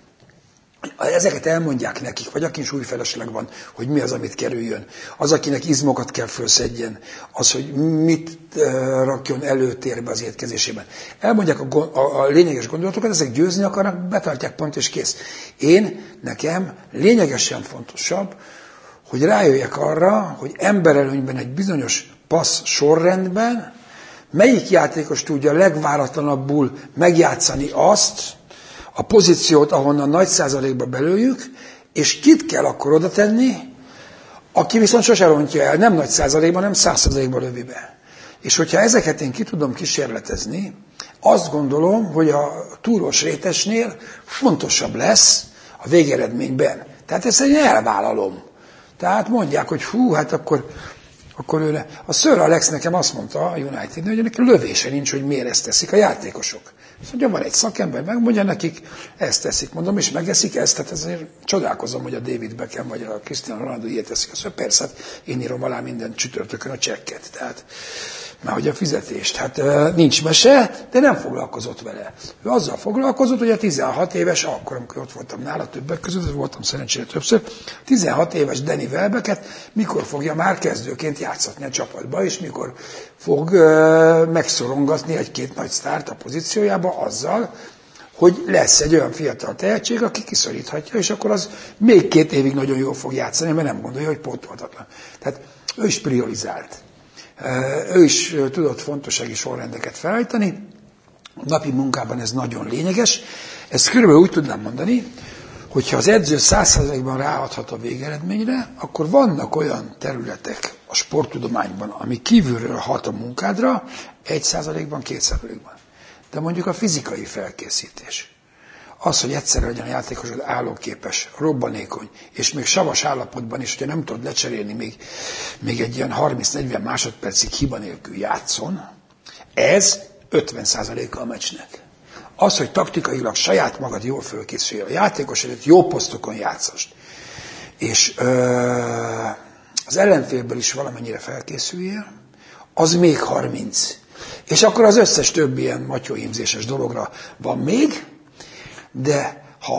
Ezeket elmondják nekik, vagy aki is új felesleg van, hogy mi az, amit kerüljön. Az, akinek izmokat kell fölszedjen, az, hogy mit rakjon előtérbe az étkezésében. Elmondják a lényeges gondolatokat, ezek győzni akarnak, betartják, pont és kész. Nekem lényegesen fontosabb, hogy rájöjjek arra, hogy emberelőnyben egy bizonyos passz sorrendben melyik játékos tudja legváratlanabbul megjátszani azt, a pozíciót, ahonnan nagy százalékba belőjük, és kit kell akkor oda tenni, aki viszont sose rontja el, nem nagy százalékban, nem 100%-ba lövi be. És hogyha ezeket én ki tudom kísérletezni, azt gondolom, hogy a túros rétesnél fontosabb lesz a végeredményben. Tehát ezt én elvállalom. Tehát mondják, hogy hát akkor ő a Sir Alex nekem azt mondta a United, hogy neki lövése nincs, hogy miért ezt teszik a játékosok. Azt mondja, van egy szakember, megmondja nekik, ezt teszik, mondom, és megeszik ezt, tehát ezért csodálkozom, hogy a David Beckham vagy a Cristiano Ronaldo ilyet teszik. Azt mondja, persze, hát én írom alá minden csütörtökön a csekket, tehát már hogy a fizetést. Hát nincs mese, de nem foglalkozott vele. Ő azzal foglalkozott, hogy a 16 éves, akkor, amikor ott voltam nála többek között, voltam szerencsére többször, 16 éves Danny Welbecket mikor fogja már kezdőként játszatni a csapatba, és mikor fog megszorongatni egy-két nagy sztárt a pozíciójába azzal, hogy lesz egy olyan fiatal tehetség, aki kiszoríthatja, és akkor az még 2 évig nagyon jól fog játszani, mert nem gondolja, hogy pótolhatatlan. Tehát ő is priorizált. Ő is tudott fontossági sorrendeket felállítani. A napi munkában ez nagyon lényeges. Ezt körülbelül úgy tudnám mondani, hogyha az edző 100%-ban ráadhat a végeredményre, akkor vannak olyan területek a sporttudományban, ami kívülről hat a munkádra, 1%-ban, 2%-ban. De mondjuk a fizikai felkészítés. Az, hogy egyszerre legyen a játékosod állóképes, robbanékony, és még savas állapotban is, hogyha nem tudod lecserélni, még egy ilyen 30-40 másodpercig hiba nélkül játszon, ez 50%-a a meccsnek. Az, hogy taktikailag saját magad jól fölkészülj, a játékosodat jó posztokon játszast, és az ellenfélből is valamennyire felkészüljél, az még 30. És akkor az összes többi ilyen matyóhímzéses dologra van még, de ha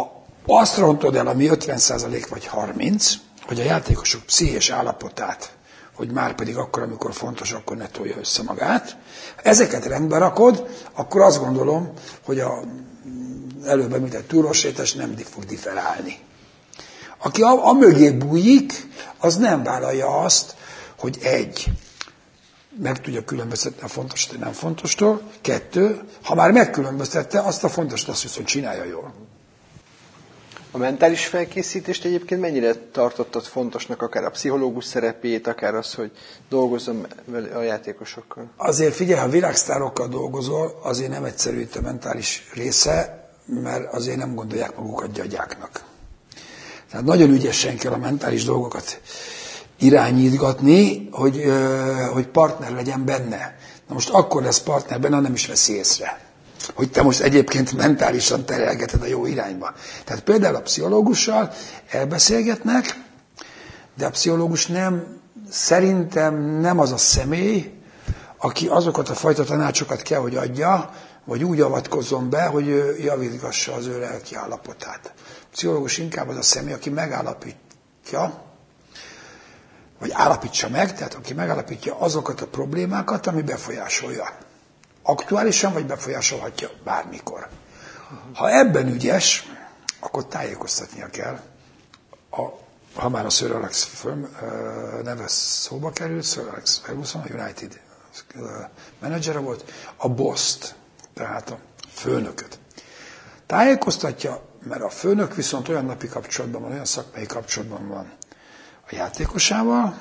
azt rontod el, ami 50% vagy 30%, hogy a játékosok pszichés állapotát, hogy már pedig akkor, amikor fontos, akkor ne tolja össze magát. Ha ezeket rendbe rakod, akkor azt gondolom, hogy előbb említett túlossétes nem fog differálni. Aki amögé bújik, az nem vállalja azt, hogy meg tudja különböztetni a fontosat, nem fontostól. 2, ha már megkülönböztette, azt a fontost azt viszont csinálja jól. A mentális felkészítést egyébként mennyire tartottad fontosnak, akár a pszichológus szerepét, akár az, hogy dolgozzon a játékosokkal? Azért figyelj, ha világsztárokkal dolgozol, azért nem egyszerű itt a mentális része, mert azért nem gondolják magukat gyagyáknak. Tehát nagyon ügyesen kell a mentális dolgokat irányítgatni, hogy partner legyen benne. Na most akkor lesz partner benne, ha nem is veszi észre, hogy te most egyébként mentálisan terelgeted a jó irányba. Tehát például a pszichológussal elbeszélgetnek, de a pszichológus szerintem nem az a személy, aki azokat a fajta tanácsokat kell, hogy adja, vagy úgy avatkozzon be, hogy javítgassa az ő lelki állapotát. A pszichológus inkább az a személy, aki megállapítja, vagy állapítsa meg, tehát aki megállapítja azokat a problémákat, ami befolyásolja. Aktuálisan, vagy befolyásolhatja bármikor. Ha ebben ügyes, akkor tájékoztatnia kell. Ha már a Sir Alex neve szóba került, Sir Alex Ferguson, a United menedzsere volt, a boss-t, tehát a főnököt. Tájékoztatja, mert a főnök viszont olyan napi kapcsolatban van, olyan szakmai kapcsolatban van a játékosával,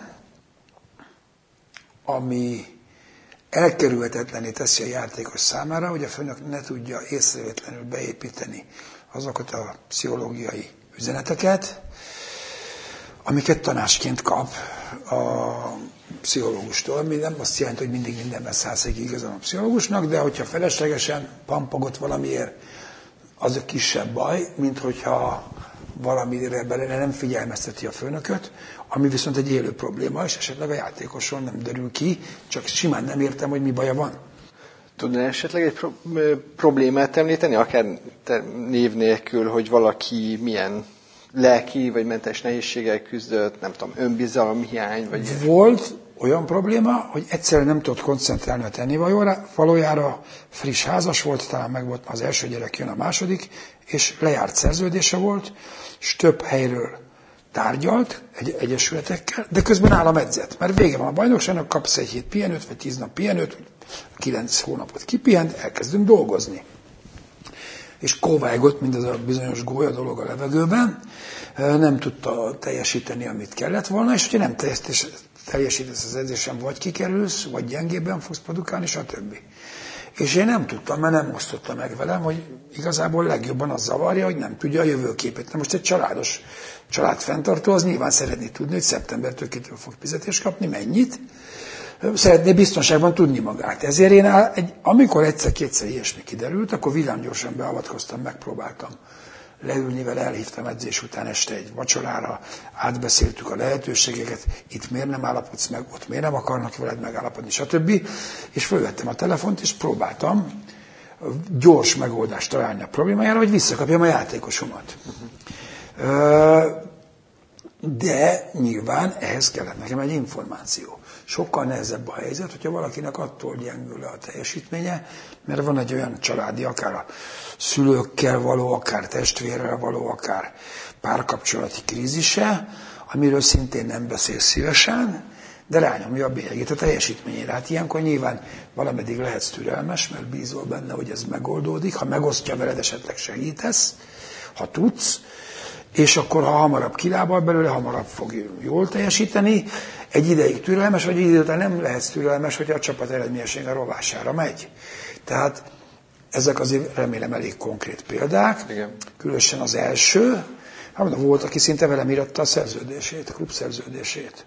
ami elkerülhetetlenné teszi a játékos számára, hogy a főnök ne tudja észrevétlenül beépíteni azokat a pszichológiai üzeneteket, amiket tanácsként kap a pszichológustól. Ami nem azt jelenti, hogy mindig mindenben 100%-ig igazán a pszichológusnak, de hogyha feleslegesen pampogott valamiért, az a kisebb baj, mint hogyha valamire bele nem figyelmezteti a főnököt, ami viszont egy élő probléma, és esetleg a játékoson nem derül ki, csak simán nem értem, hogy mi baja van. Tudnál esetleg egy problémát említeni, akár név nélkül, hogy valaki milyen lelki vagy mentális nehézséggel küzdött, nem tudom, önbizalomhiány, vagy... Volt olyan probléma, hogy egyszerűen nem tudott koncentrálni a tennivalójára, friss házas volt, talán meg volt az első gyerek, jön a második, és lejárt szerződése volt, és több helyről tárgyalt egyesületekkel, de közben állam edzett, mert vége van a bajnokságnak, kapsz egy hét pihenőt, vagy 10 nap pihenőt, vagy 9 hónapot kipihent, elkezdünk dolgozni. És kóvájgott, mint az a bizonyos gólya dolog a levegőben, nem tudta teljesíteni, amit kellett volna, és hogyha nem teljesítesz az edzésen, vagy kikerülsz, vagy gyengébben fogsz produkálni, stb. És én nem tudtam, mert nem osztotta meg velem, hogy igazából legjobban az zavarja, hogy nem tudja a jövőképet. Na most egy családfenntartó az nyilván szeretné tudni, hogy szeptembertől kitől fog fizetést kapni, mennyit. Szeretné biztonságban tudni magát. Ezért én, amikor egyszer-kétszer ilyesmi kiderült, akkor villámgyorsan beavatkoztam, megpróbáltam leülni vele, elhívtam edzés után este egy vacsorára, átbeszéltük a lehetőségeket, itt miért nem állapodsz meg, ott miért nem akarnak veled megállapodni, stb. És fölvettem a telefont, és próbáltam gyors megoldást találni a problémájára, hogy visszakapjam a játékosomat. De nyilván ehhez kellett nekem egy információ. Sokkal nehezebb a helyzet, hogyha valakinek attól gyengül le a teljesítménye, mert van egy olyan családi, akár a szülőkkel való, akár testvérrel való, akár párkapcsolati krízise, amiről szintén nem beszél szívesen, de rányomja a bélyegét a teljesítményére. Hát ilyenkor nyilván valameddig lehetsz türelmes, mert bízol benne, hogy ez megoldódik. Ha megosztja veled, esetleg segítesz, ha tudsz, és akkor, ha hamarabb kilábal belőle, hamarabb fog jól teljesíteni. Egy ideig türelmes, vagy egy idő után nem lehetsz türelmes, hogyha a csapat eredményessége rovására megy. Tehát ezek azért remélem elég konkrét példák. Igen. Különösen az első, volt, aki szinte velem íratta a szerződését, a klubszerződését.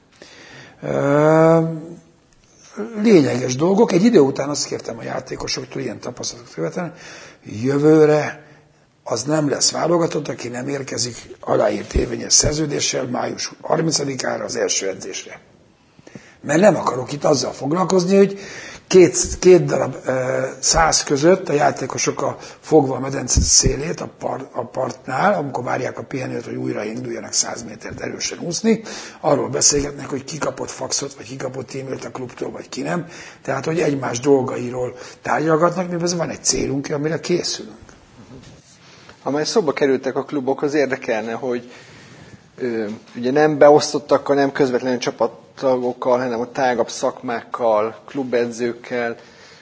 Lényeges dolgok. Egy idő után azt kértem a játékosoktól, ilyen tapasztalatot követően, jövőre az nem lesz válogatott, aki nem érkezik aláírt érvényes szerződéssel május 30-ára az első edzésre. Mert nem akarok itt azzal foglalkozni, hogy két darab 100 között a játékosok fogva a medence szélét a partnál, amikor várják a pihenőt, hogy újra induljanak 100 métert erősen úszni, arról beszélgetnek, hogy ki kapott faxot, vagy ki kapott e-mailt a klubtól, vagy ki nem. Tehát, hogy egymás dolgairól tárgyalgatnak, mivel van egy célunk, amire készülünk. Ha már szóba kerültek a klubok, az érdekelne, hogy ugye nem beosztottakkal, nem közvetlenül csapattagokkal, hanem a tágabb szakmákkal, klubedzőkkel,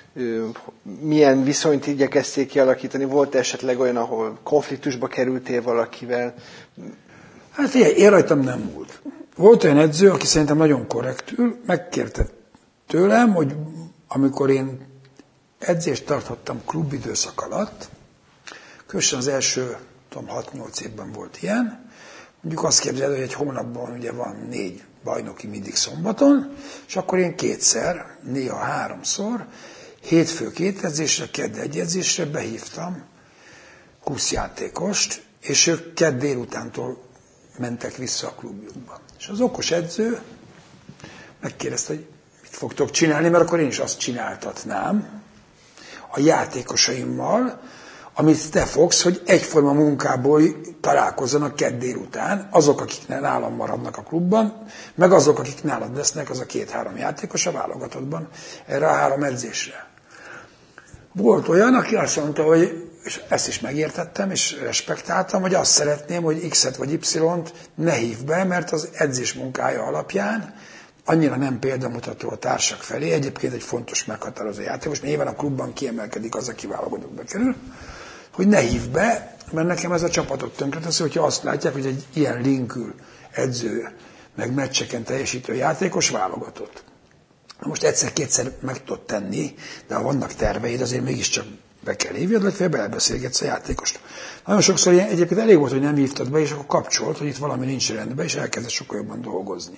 milyen viszonyt igyekezték kialakítani? Volt esetleg olyan, ahol konfliktusba kerültél valakivel? Hát figyelj, én rajtam nem múlt. Volt olyan edző, aki szerintem nagyon korrektül megkérte tőlem, hogy amikor én edzést tarthattam klubidőszak alatt, különösen az első 6-8 évben volt ilyen, mondjuk azt képzeld, hogy egy hónapban ugye van 4 bajnoki mindig szombaton, és akkor én 2-szer, néha 3-szor, hétfő 2 edzésre, kedd 1 edzésre behívtam 20 játékost, és ők kedd délutántól mentek vissza a klubjukba. És az okos edző megkérdezte, hogy mit fogtok csinálni, mert akkor én is azt csináltatnám a játékosaimmal, amit te fogsz, hogy egyforma munkából találkozzanak kedd délután, azok, akik nálam maradnak a klubban, meg azok, akik nálad lesznek, az a 2-3 játékos a válogatottban erre a 3 edzésre. Volt olyan, aki azt mondta, hogy és ezt is megértettem, és respektáltam, hogy azt szeretném, hogy X-et vagy Y-t ne hív be, mert az edzés munkája alapján annyira nem példamutató a társak felé, egyébként egy fontos meghatározó játékos, mert nyilván a klubban kiemelkedik az, aki válogatottba kerül, hogy ne hív be, mert nekem ez a csapatot tönkreteszi, hogyha azt látják, hogy egy ilyen linkül edző, meg meccseken teljesítő játékos válogatott. Most egyszer-kétszer meg tudod tenni, de ha vannak terveid, azért mégiscsak be kell hívjad, vagy belebeszélgetsz a játékost. Nagyon sokszor egyébként elég volt, hogy nem hívtad be, és akkor kapcsolt, hogy itt valami nincs rendben, és elkezdett sokkal jobban dolgozni.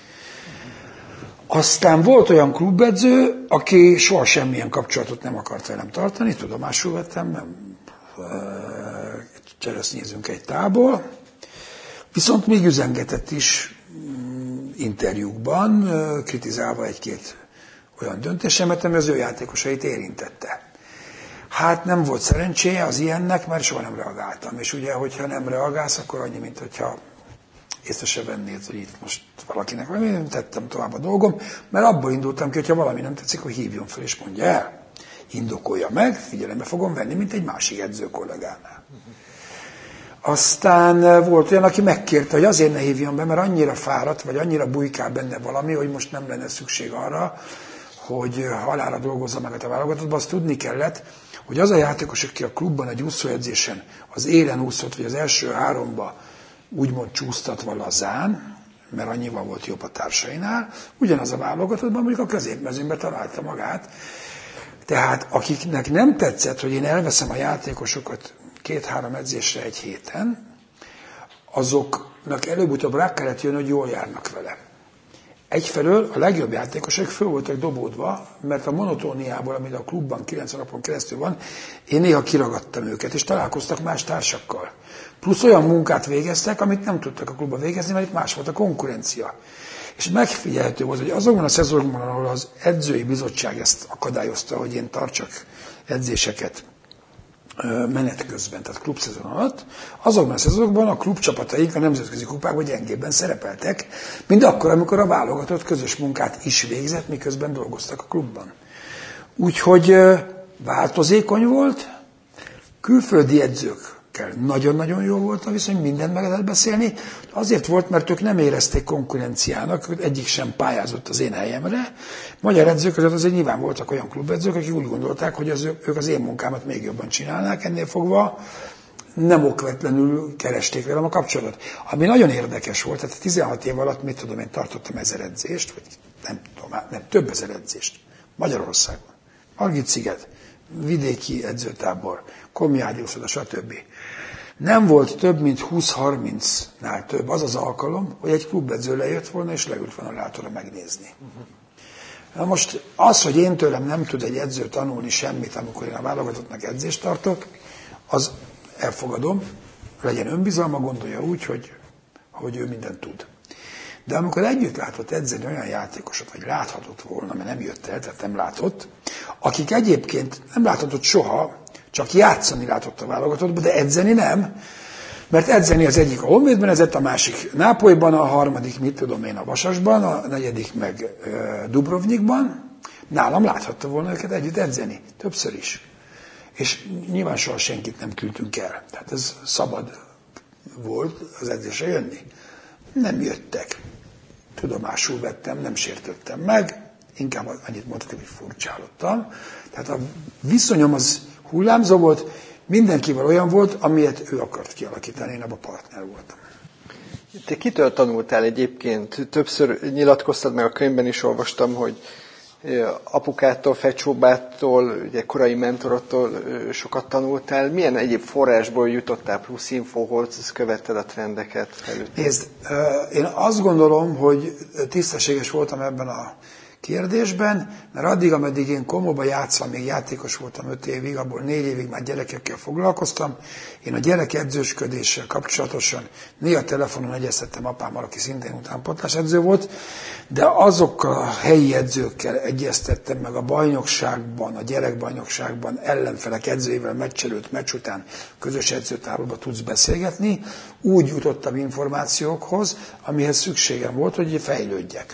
Aztán volt olyan klubedző, aki soha semmilyen kapcsolatot nem akart velem tartani, tudomásul vettem, nem cseresznyézünk egy tából, viszont még üzengetett is interjúkban, kritizálva egy-két olyan döntésemet, ami az ő játékosait érintette. Hát nem volt szerencséje az ilyennek, mert soha nem reagáltam. És ugye, hogyha nem reagálsz, akkor annyi, mint hogyha észre se vennéd, hogy itt most valakinek valami, nem tettem tovább a dolgom, mert abból indultam ki, hogyha valami nem tetszik, hogy hívjon fel és mondja el. Indokolja meg, figyelembe fogom venni, mint egy másik edző kollégánál. Aztán volt olyan, aki megkérte, hogy azért ne hívjon be, mert annyira fáradt, vagy annyira bujkál benne valami, hogy most nem lenne szükség arra, hogy halálra dolgozza meg a válogatottban. Azt tudni kellett, hogy az a játékos, aki a klubban egy úszóedzésen az élen úszott, vagy az első 3-ba úgymond csúsztatva lazán, mert annyival volt jobb a társainál, ugyanaz a válogatottban mondjuk a középmezőnyben találta magát. Tehát akiknek nem tetszett, hogy én elveszem a játékosokat 2-3 edzésre egy héten, azoknak előbb-utóbb rá kellett jönni, hogy jól járnak vele. Egyfelől a legjobb játékosok föl voltak dobódva, mert a monotóniából, amit a klubban 9 napon keresztül van, én néha kiragadtam őket, és találkoztak más társakkal. Plusz olyan munkát végeztek, amit nem tudtak a klubban végezni, mert itt más volt a konkurencia. És megfigyelhető volt, hogy azokban a szezonokban, ahol az edzői bizottság ezt akadályozta, hogy én tartsak edzéseket menet közben, tehát klubszezon alatt, azokban a szezonokban a klubcsapataink a nemzetközi kupákban gyengébben szerepeltek, mint akkor, amikor a válogatott közös munkát is végzett, miközben dolgoztak a klubban. Úgyhogy változékony volt, külföldi edzőkkel nagyon-nagyon jó volt a viszony, mindent meg lehet beszélni. Azért volt, mert ők nem érezték konkurenciának, egyik sem pályázott az én helyemre. Magyar edzők között azért nyilván voltak olyan klubedzők, akik úgy gondolták, hogy ők az én munkámat még jobban csinálnák, ennél fogva nem okvetlenül keresték velem a kapcsolatot. Ami nagyon érdekes volt, tehát 16 év alatt, mit tudom, én tartottam 1000 edzést, vagy nem több ezer edzést Magyarországon. Margit-sziget, vidéki edzőtábor, Komjádi uszoda, stb. Nem volt több, mint 20-30-nál több az az alkalom, hogy egy klubedző lejött volna, és leült volna látóra megnézni. Na most az, hogy én tőlem nem tud egy edző tanulni semmit, amikor én a válogatottnak edzést tartok, az elfogadom, legyen önbizalma, gondolja úgy, hogy ő mindent tud. De amikor együtt látott edzeni olyan játékosot, vagy láthatott volna, mert nem jött el, tehát nem látott, akik egyébként nem láthatott soha, csak játszani látott a válogatottban, de edzeni nem. Mert edzeni az egyik a Honvédben edzett, a másik Nápolyban, a harmadik, mit tudom én, a Vasasban, a negyedik meg Dubrovnikban. Nálam láthatta volna őket együtt edzeni, többször is. És nyilván soha senkit nem küldtünk el. Tehát ez szabad volt az edzésre jönni. Nem jöttek. Tudomásul vettem, nem sértöttem meg, inkább annyit mondhatom, hogy furcsálottam. Tehát a viszonyom az hullámzó volt, mindenkivel olyan volt, amilyet ő akart kialakítani, én abban partner voltam. Te kitől tanultál egyébként? Többször nyilatkoztad, meg a könyvben is olvastam, hogy apukától, Fecsóbától, ugye korai mentorodtól sokat tanultál. Milyen egyéb forrásból jutottál plusz infóhoz, követted a trendeket? Nézd, én azt gondolom, hogy tisztességes voltam ebben a kérdésben, mert addig, ameddig én Komóba játszva, még játékos voltam 5 évig, abból 4 évig már gyerekekkel foglalkoztam. Én a gyerek edzősködéssel kapcsolatosan néha telefonon egyeztettem apámmal, aki szintén utánpótlás edző volt, de azokkal a helyi edzőkkel egyeztettem meg a bajnokságban, a gyerekbajnokságban ellenfelek edzőivel meccselőtt meccs után közös edzőtáborban tudsz beszélgetni. Úgy jutottam információkhoz, amihez szükségem volt, hogy fejlődjek.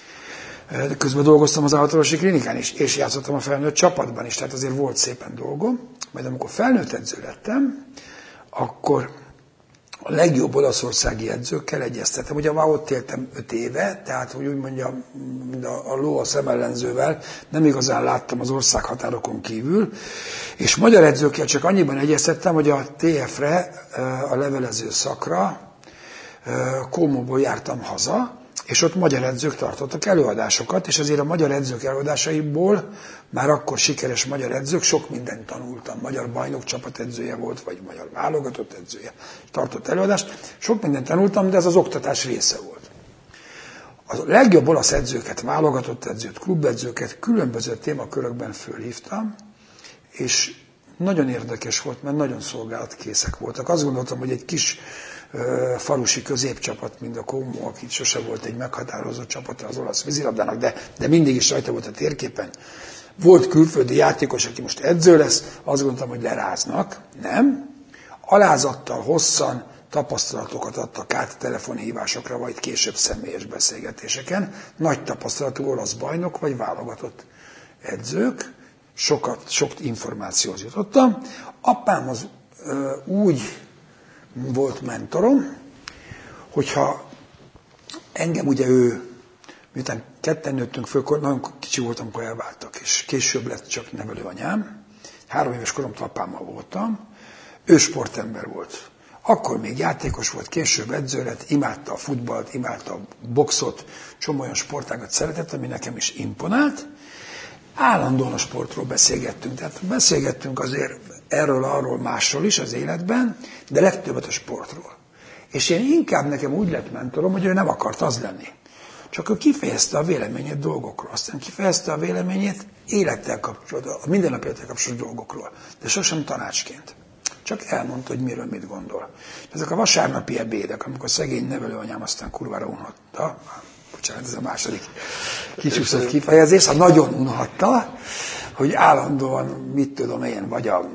Közben dolgoztam az állatorvosi klinikán is, és játszottam a felnőtt csapatban is, tehát azért volt szépen dolgom. Majd amikor felnőtt edző lettem, akkor a legjobb olaszországi edzőkkel egyeztettem. Ugye már ott éltem 5 éve, tehát hogy úgy mondjam, a ló a szemellenzővel nem igazán láttam az országhatárokon kívül, és magyar edzőkkel csak annyiban egyeztettem, hogy a TF-re, a levelező szakra Komóból jártam haza, és ott magyar edzők tartottak előadásokat, és azért a magyar edzők előadásaiból már akkor sikeres magyar edzők, sok mindent tanultam. Magyar bajnok csapatedzője volt, vagy magyar válogatott edzője. Tartott előadást. Sok mindent tanultam, de ez az oktatás része volt. A legjobb olasz edzőket, válogatott edzőt, klubedzőket különböző témakörökben fölhívtam, és nagyon érdekes volt, mert nagyon szolgálatkészek voltak. Azt gondoltam, hogy egy kis falusi középcsapat, mint a Como, aki sose volt egy meghatározó csapata az olasz vízilabdának, de mindig is rajta volt a térképen. Volt külföldi játékos, aki most edző lesz, azt gondoltam, hogy leráznak. Nem. Alázattal, hosszan tapasztalatokat adtak át telefonhívásokra, vagy később személyes beszélgetéseken. Nagy tapasztalatú olasz bajnok, vagy válogatott edzők. Sok információhoz jutottam. Apám az úgy volt mentorom, hogyha engem ugye ő, miután ketten nőttünk föl, nagyon kicsi voltam, amikor elváltak, és később lett csak nevelőanyám. 3 éves koromtól apámmal voltam. Ő sportember volt. Akkor még játékos volt, később edző lett, imádta a futballt, imádta a boxot, csomó olyan sportágat szeretett, ami nekem is imponált. Állandóan a sportról beszélgettünk. Tehát beszélgettünk azért erről, arról, másról is az életben, de legtöbbet a sportról. És én inkább nekem úgy lett mentorom, hogy ő nem akart az lenni. Csak ő kifejezte a véleményét dolgokról. Aztán kifejezte a véleményét élettel kapcsolatban, a mindennapi élettel kapcsolatos dolgokról. De sosem tanácsként. Csak elmondta, hogy miről mit gondol. Ezek a vasárnapi ebédek, amikor szegény nevelőanyám aztán kurvára unhatta, bocsánat, ez a második kicsúszott kifejezés, nagyon unhatta, hogy állandóan, mit tudom én, vagy a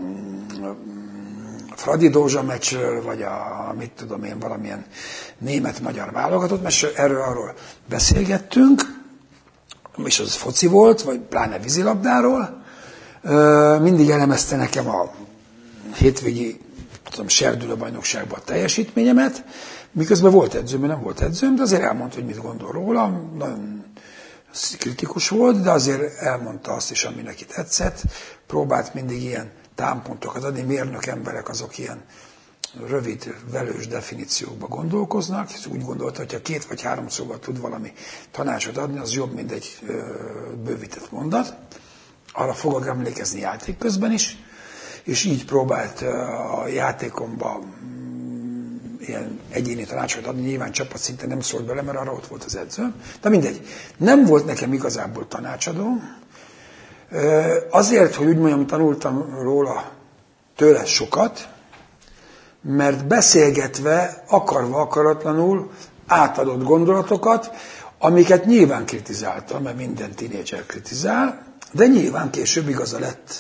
Fradi Dózsa meccsről, vagy a, mit tudom én, valamilyen német-magyar válogatott meccsről, arról beszélgettünk, és az foci volt, vagy pláne vízilabdáról. Mindig elemezte nekem a hétvégi, serdülő bajnokságban a teljesítményemet, miközben volt edzőm, nem volt edzőm, de azért elmondta, hogy mit gondol rólam, nagyon kritikus volt, de azért elmondta azt is, ami neki tetszett, próbált mindig ilyen támpontokat adni, mérnök emberek azok ilyen rövid, velős definíciókba gondolkoznak, és úgy gondolta, hogy ha 2 vagy 3 szóval tud valami tanácsot adni, az jobb, mint egy bővített mondat. Arra fogok emlékezni játék közben is, és így próbált a játékomban ilyen egyéni tanácsot adni, nyilván csapatszinten nem szólt bele, mert arra ott volt az edzőm. De mindegy, nem volt nekem igazából tanácsadóm. Azért, hogy úgy mondjam, tanultam róla tőle sokat, mert beszélgetve, akarva, akaratlanul átadott gondolatokat, amiket nyilván kritizáltam, mert minden tínédzser kritizál, De nyilván később igaza lett.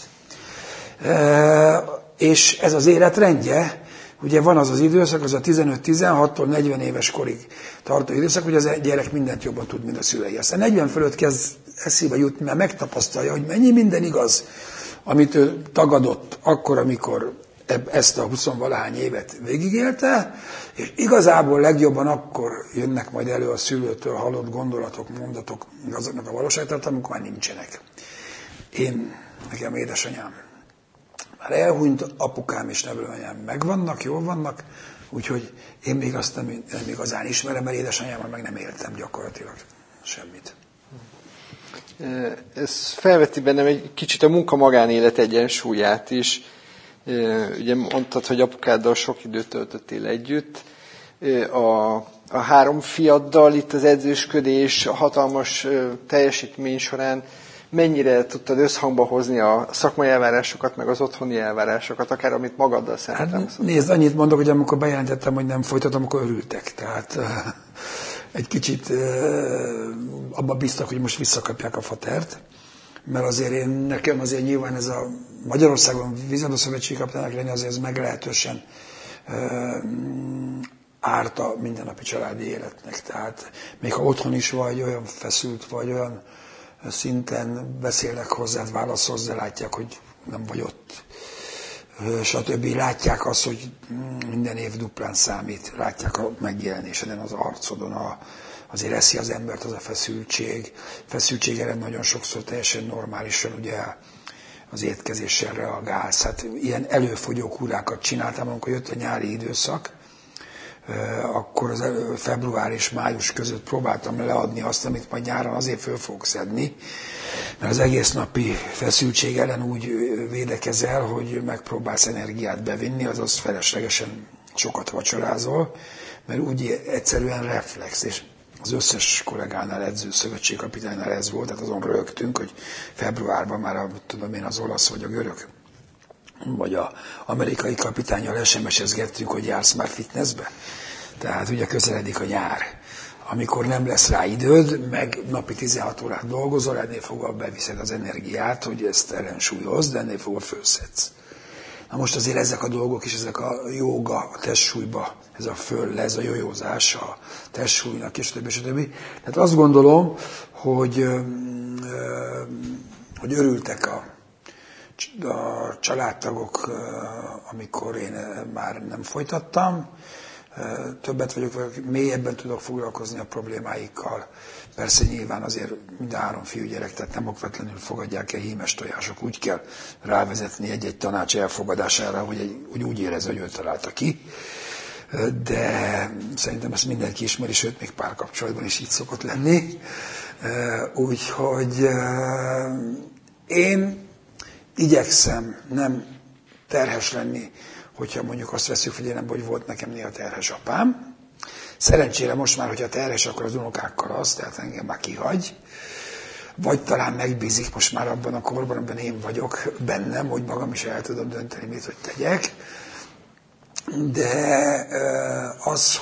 És ez az életrendje, ugye van az az időszak, az a 15-16-tól 40 éves korig tartó időszak, hogy az gyerek mindent jobban tud, mint a szülei. Aztán 40 fölött kezd eszébe jutni, mert megtapasztalja, hogy mennyi minden igaz, amit ő tagadott akkor, amikor ezt a 20-valahány évet végigélte, és igazából legjobban akkor jönnek majd elő a szülőtől hallott gondolatok, mondatok, azoknak a valóságtartalmak, amikor már nincsenek. Nekem édesanyám már elhunyt, apukám és nevelőanyám megvannak, jól vannak, úgyhogy én még azt nem igazán ismerem, mert édesanyámmal meg nem értem gyakorlatilag semmit. Ez felveti bennem egy kicsit a munka-magánélet egyensúlyát is. Ugye mondtad, hogy apukáddal sok időt töltöttél együtt. A 3 fiaddal itt az edzősködés, a hatalmas teljesítmény során mennyire tudtad összhangba hozni a szakmai elvárásokat, meg az otthoni elvárásokat, akár amit magaddal szerintem. Hát nézd, annyit mondok, hogy amikor bejelentettem, hogy nem folytatom, akkor örültek. Tehát egy kicsit abban bíztak, hogy most visszakapják a fatert, mert azért nekem azért nyilván ez a Magyarországon vízilabda szövetségi kapitánynak lenni, azért ez meglehetősen árt a mindennapi családi életnek. Tehát még ha otthon is vagy, olyan feszült vagy, olyan szinten beszélnek hozzád, válaszolsz, de látják, hogy nem vagy ott, stb. Látják azt, hogy minden év duplán számít, látják a megjelenéseden, az arcodon, azért eszi az embert az a feszültség. Feszültség ellen nagyon sokszor teljesen normálisan ugye az étkezéssel reagálsz. Hát ilyen előfogyó kúrákat csináltam, amikor jött a nyári időszak, akkor az február és május között próbáltam leadni azt, amit majd nyáron azért föl fogok szedni, mert az egész napi feszültség ellen úgy védekezel, hogy megpróbálsz energiát bevinni, azaz feleslegesen sokat vacsorázol, mert úgy egyszerűen reflex, és az összes kollégánál, edző, szövetségkapitánynál ez volt, tehát azon rögtünk, hogy februárban már tudom én az olasz vagy a görög, vagy az amerikai kapitánnyal SMS-ezgettünk, hogy jársz már fitnessbe. Tehát ugye közeledik a nyár, amikor nem lesz rá időd, meg napi 16 órát dolgozol, ennél fogva beviszed az energiát, hogy ezt ellensúlyozd, de ennél fogva fölszedsz. Na most azért ezek a dolgok is, ezek a jóga, a testsúlyba, ez a föl, ez a jojózás a testsúlynak, és többi, és többi. Tehát azt gondolom, hogy örültek a családtagok, amikor én már nem folytattam. Többet vagyok, mélyebben tudok foglalkozni a problémáikkal. Persze nyilván azért mind a 3 fiúgyerek, tehát nem okvetlenül fogadják el hímes tojások. Úgy kell rávezetni egy-egy tanács elfogadására, hogy úgy érez, hogy ő találta ki. De szerintem ezt mindenki ismeri, sőt, még párkapcsolatban is így szokott lenni. Úgyhogy én igyekszem nem terhes lenni, hogyha mondjuk azt veszük figyelembe, hogy volt nekem néha terhes apám. Szerencsére most már, hogyha terhes, akkor az unokákkal az, tehát engem már kihagy. Vagy talán megbízik most már abban a korban, amiben én vagyok bennem, hogy magam is el tudom dönteni, mit, hogy tegyek. De az,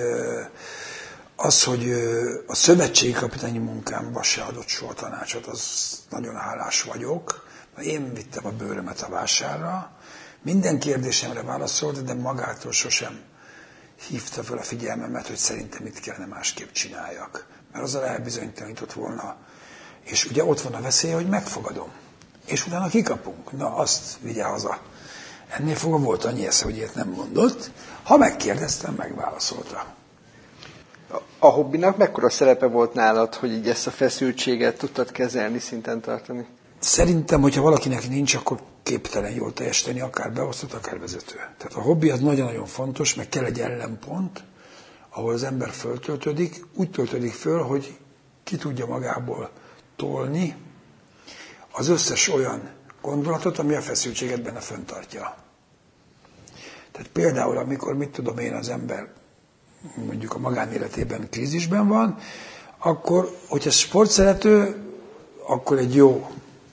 hogy a szövetségi kapitányi munkámban se adott soha tanácsot, az nagyon hálás vagyok. Én vittem a bőrömet a vásárra, minden kérdésemre válaszolt, de magától sosem hívta fel a figyelmemet, hogy szerintem mit kellene másképp csináljak. Mert azzal elbizonytalanított volna. És ugye ott van a veszély, hogy megfogadom. És utána kikapunk. Na, azt vigye haza. Ennél fogva volt annyi esze, hogy ilyet nem mondott. Ha megkérdeztem, megválaszolta. A hobbinak mekkora szerepe volt nálad, hogy így ezt a feszültséget tudtad kezelni, szinten tartani? Szerintem, hogyha valakinek nincs, akkor képtelen jól teljesíteni, akár beosztott, akár vezető. Tehát a hobbi az nagyon-nagyon fontos, meg kell egy ellenpont, ahol az ember föltöltődik, úgy töltődik föl, hogy ki tudja magából tolni az összes olyan gondolatot, ami a feszültséget benne fenntartja. Tehát például, amikor, mit tudom én, az ember mondjuk a magánéletében krízisben van, akkor, hogyha sportszerető, akkor egy jó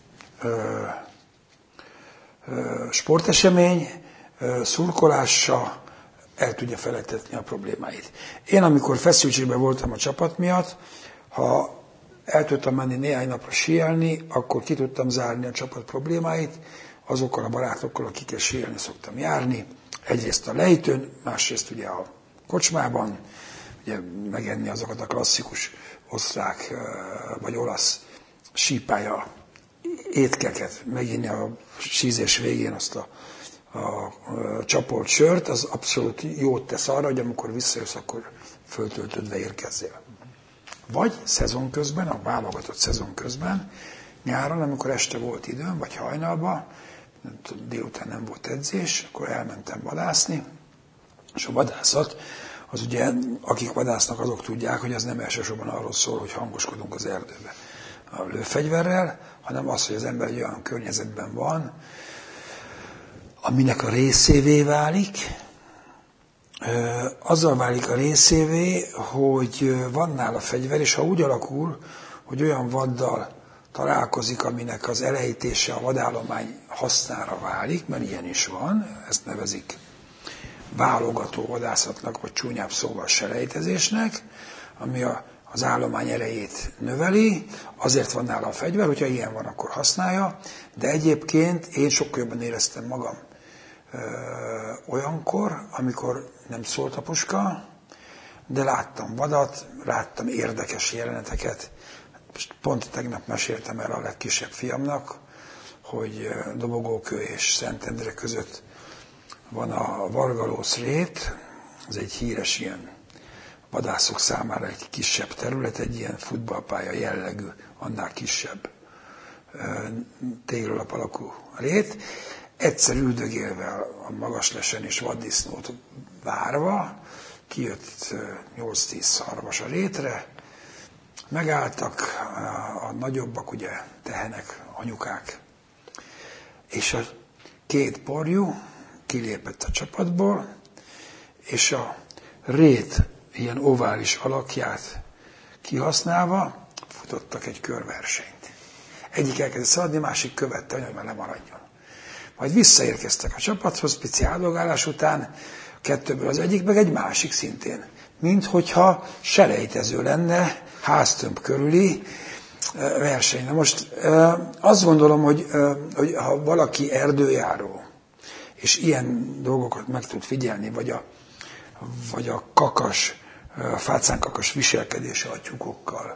sportesemény szurkolása el tudja felejtetni a problémáit. Én, amikor feszültségben voltam a csapat miatt, ha el tudtam menni néhány napra síelni, akkor ki tudtam zárni a csapat problémáit, azokkal a barátokkal, akikkel síelni szoktam járni. Egyrészt a lejtőn, másrészt ugye a kocsmában, ugye megenni azokat a klasszikus osztrák vagy olasz sípálya étkeket, meginni a sízés végén azt a csapolt sört, az abszolút jót tesz arra, hogy amikor visszajössz, akkor föltöltödve érkezzél. Vagy szezon közben, a válogatott szezon közben, nyáron, amikor este volt időm, vagy hajnalban, délután nem volt edzés, akkor elmentem vadászni, és a vadászat, az ugye, akik vadásznak, azok tudják, hogy ez nem elsősorban arról szól, hogy hangoskodunk az erdőbe a lőfegyverrel, hanem az, hogy az ember egy olyan környezetben van, aminek a részévé válik, azzal válik a részévé, hogy van nála fegyver, és ha úgy alakul, hogy olyan vaddal találkozik, aminek az elejtése a vadállomány hasznára válik, mert ilyen is van, ezt nevezik válogató vadászatnak, vagy csúnyább szóval selejtezésnek, ami az állomány erejét növeli, azért van nála a fegyver, hogyha ilyen van, akkor használja, de egyébként én sokkal jobban éreztem magam olyankor, amikor nem szólt a puska, de láttam vadat, láttam érdekes jeleneteket. Pont tegnap meséltem el a legkisebb fiamnak, hogy Dobogókő és Szentendre között van a Vargalósz rét, ez egy híres ilyen vadászok számára egy kisebb terület, egy ilyen futballpálya jellegű, annál kisebb téglalap alakú rét. Egyszer üldögélve a Magaslesen és vaddisznót várva, kijött 8-10 szarvas a rétre, megálltak a nagyobbak, ugye tehenek, anyukák, és a két porjú kilépett a csapatból, és a rét ilyen ovális alakját kihasználva futottak egy körversenyt. Egyik elkezdett szaladni, másik követte, hogy már lemaradjon. Majd visszaérkeztek a csapathoz, pici áldogálás után, kettőből az egyik, meg egy másik szintén. Minthogyha selejtező lenne, háztömb körüli verseny. Na most azt gondolom, hogy ha valaki erdőjáró, és ilyen dolgokat meg tud figyelni, vagy a kakas, a fácánkakas viselkedése a tyúkokkal,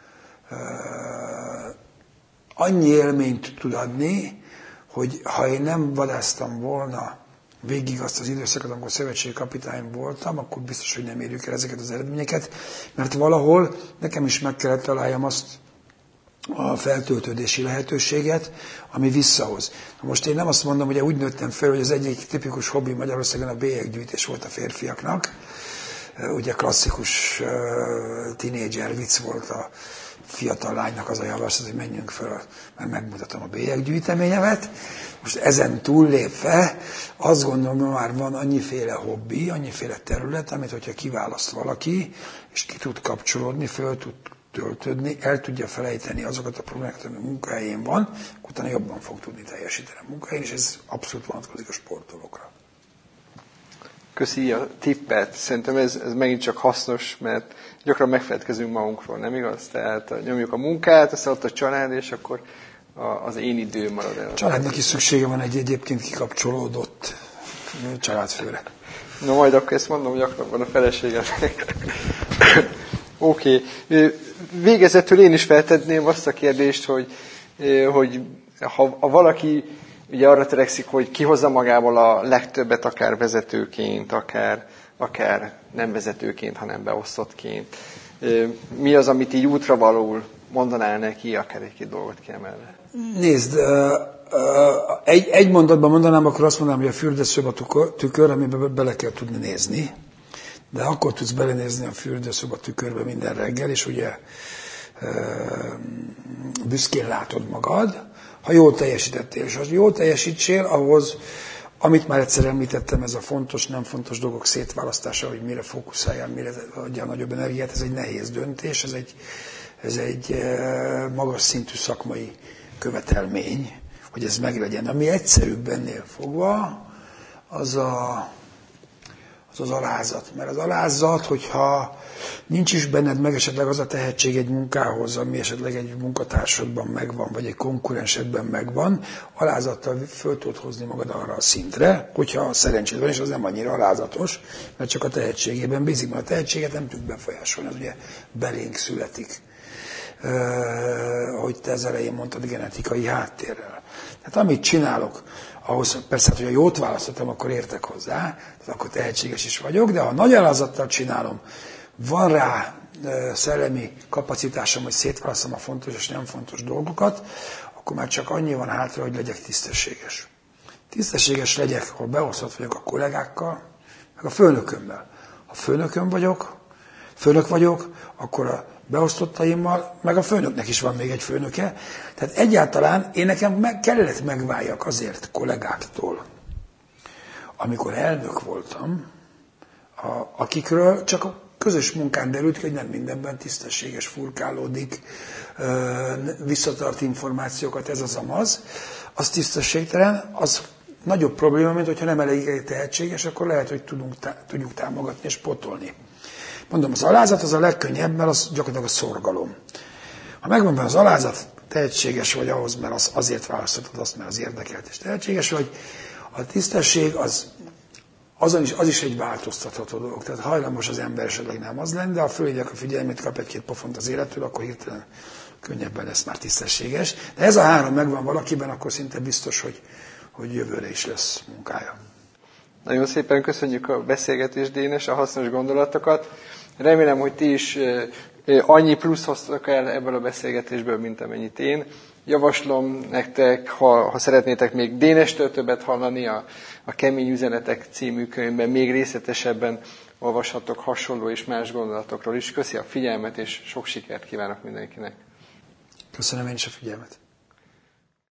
annyi élményt tud adni, hogy ha én nem vadásztam volna végig azt az időszakot, amikor szövetségi kapitány voltam, akkor biztos, hogy nem érjük el ezeket az eredményeket, mert valahol nekem is meg kellett találjam azt a feltöltődési lehetőséget, ami visszahoz. Most én nem azt mondom, hogy úgy nőttem fel, hogy az egyik tipikus hobbi Magyarországon a bélyeggyűjtés volt a férfiaknak. Ugye klasszikus tínédzser vicc volt a fiatal lánynak az a javaslat, hogy menjünk föl, mert megmutatom a bélyeggyűjteményemet. Most ezen túllépve azt gondolom, hogy már van annyiféle hobbi, annyiféle terület, amit hogyha kiválaszt valaki, és ki tud kapcsolódni, föl tud töltődni, el tudja felejteni azokat a problémákat, ami a munkahelyén van, utána jobban fog tudni teljesíteni a munkahelyén, és ez abszolút vonatkozik a sportolókra. Köszi a tippet. Szerintem ez megint csak hasznos, mert gyakran megfeledkezünk magunkról, nem igaz? Tehát nyomjuk a munkát, aztán ott a család, és akkor az én időm marad el. A családnak is szüksége van egy egyébként kikapcsolódott családfőre. Na majd akkor ezt mondom gyakrabban a feleségemnek. Oké. Végezetül én is feltenném azt a kérdést, hogy ha valaki ugye arra törekszik, hogy kihozza magából a legtöbbet, akár vezetőként, akár nem vezetőként, hanem beosztottként. Mi az, amit így útravalóul mondanál neki, akár egy-két dolgot kiemelve? Nézd, egy mondatban mondanám, akkor azt mondanám, hogy a fürdőszoba tükör, amiben bele kell tudni nézni. De akkor tudsz belenézni a fürdőszoba tükörbe minden reggel, és ugye büszkén látod magad, ha jól teljesítettél. És ha jól teljesítsél, ahhoz, amit már egyszer említettem, ez a fontos, nem fontos dolgok szétválasztása, hogy mire fókuszáljál, mire adjál nagyobb energiát, ez egy nehéz döntés, ez egy magas szintű szakmai követelmény, hogy ez meglegyen. Ami egyszerűbb ennél fogva, az az alázat. Mert az alázat, hogyha nincs is benned meg esetleg az a tehetség egy munkához, ami esetleg egy munkatársadban megvan, vagy egy konkurensedben megvan, alázattal föl tudod hozni magad arra a szintre, hogyha szerencséd van, és az nem annyira alázatos, mert csak a tehetségében bízik, mert a tehetséget nem tudjuk befolyásolni, az ugye belénk születik. Ahogy te az elején mondtad, genetikai háttérrel. Tehát amit csinálok, ahhoz persze, hogy a jót választottam, akkor értek hozzá, tehát akkor tehetséges is vagyok, de ha nagy alázattal csinálom, van rá szellemi kapacitásom, hogy szétválasztom a fontos és nem fontos dolgokat, akkor már csak annyi van hátra, hogy legyek tisztességes. Tisztességes legyek, ha beosztott vagyok a kollégákkal, meg a főnökömmel. Ha főnök vagyok, akkor a beosztottaimmal, meg a főnöknek is van még egy főnöke. Tehát egyáltalán én nekem kellett megváljak azért kollégáktól, amikor elnök voltam, akikről csak a közös munkán derült, hogy nem mindenben tisztességes, furkálódik, visszatart információkat, ez az amaz. Az tisztességtelen, az nagyobb probléma, mint hogyha nem elég tehetséges, akkor lehet, hogy tudjuk támogatni és potolni. Mondom, az alázat az a legkönnyebb, mert az gyakorlatilag a szorgalom. Ha megvan az alázat, tehetséges vagy ahhoz, mert azért választottad azt, mert az érdekelt és tehetséges vagy. A tisztesség az is egy változtatható dolog. Tehát hajlamos az ember esetleg nem az lenni, de ha fölhívják a figyelmét, kap egy-két pofont az élettől, akkor hirtelen könnyebben lesz már tisztességes. De ez a három megvan valakiben, akkor szinte biztos, hogy jövőre is lesz munkája. Nagyon szépen köszönjük a beszélgetést, Dénes, a hasznos gondolatokat. Remélem, hogy ti is annyi plusz hoztatok el ebből a beszélgetésből, mint amennyit én. Javaslom nektek, ha szeretnétek még Dénestől többet hallani, a Kemény Üzenetek című könyvben még részletesebben olvashatok hasonló és más gondolatokról is. Köszi a figyelmet, és sok sikert kívánok mindenkinek. Köszönöm én is a figyelmet.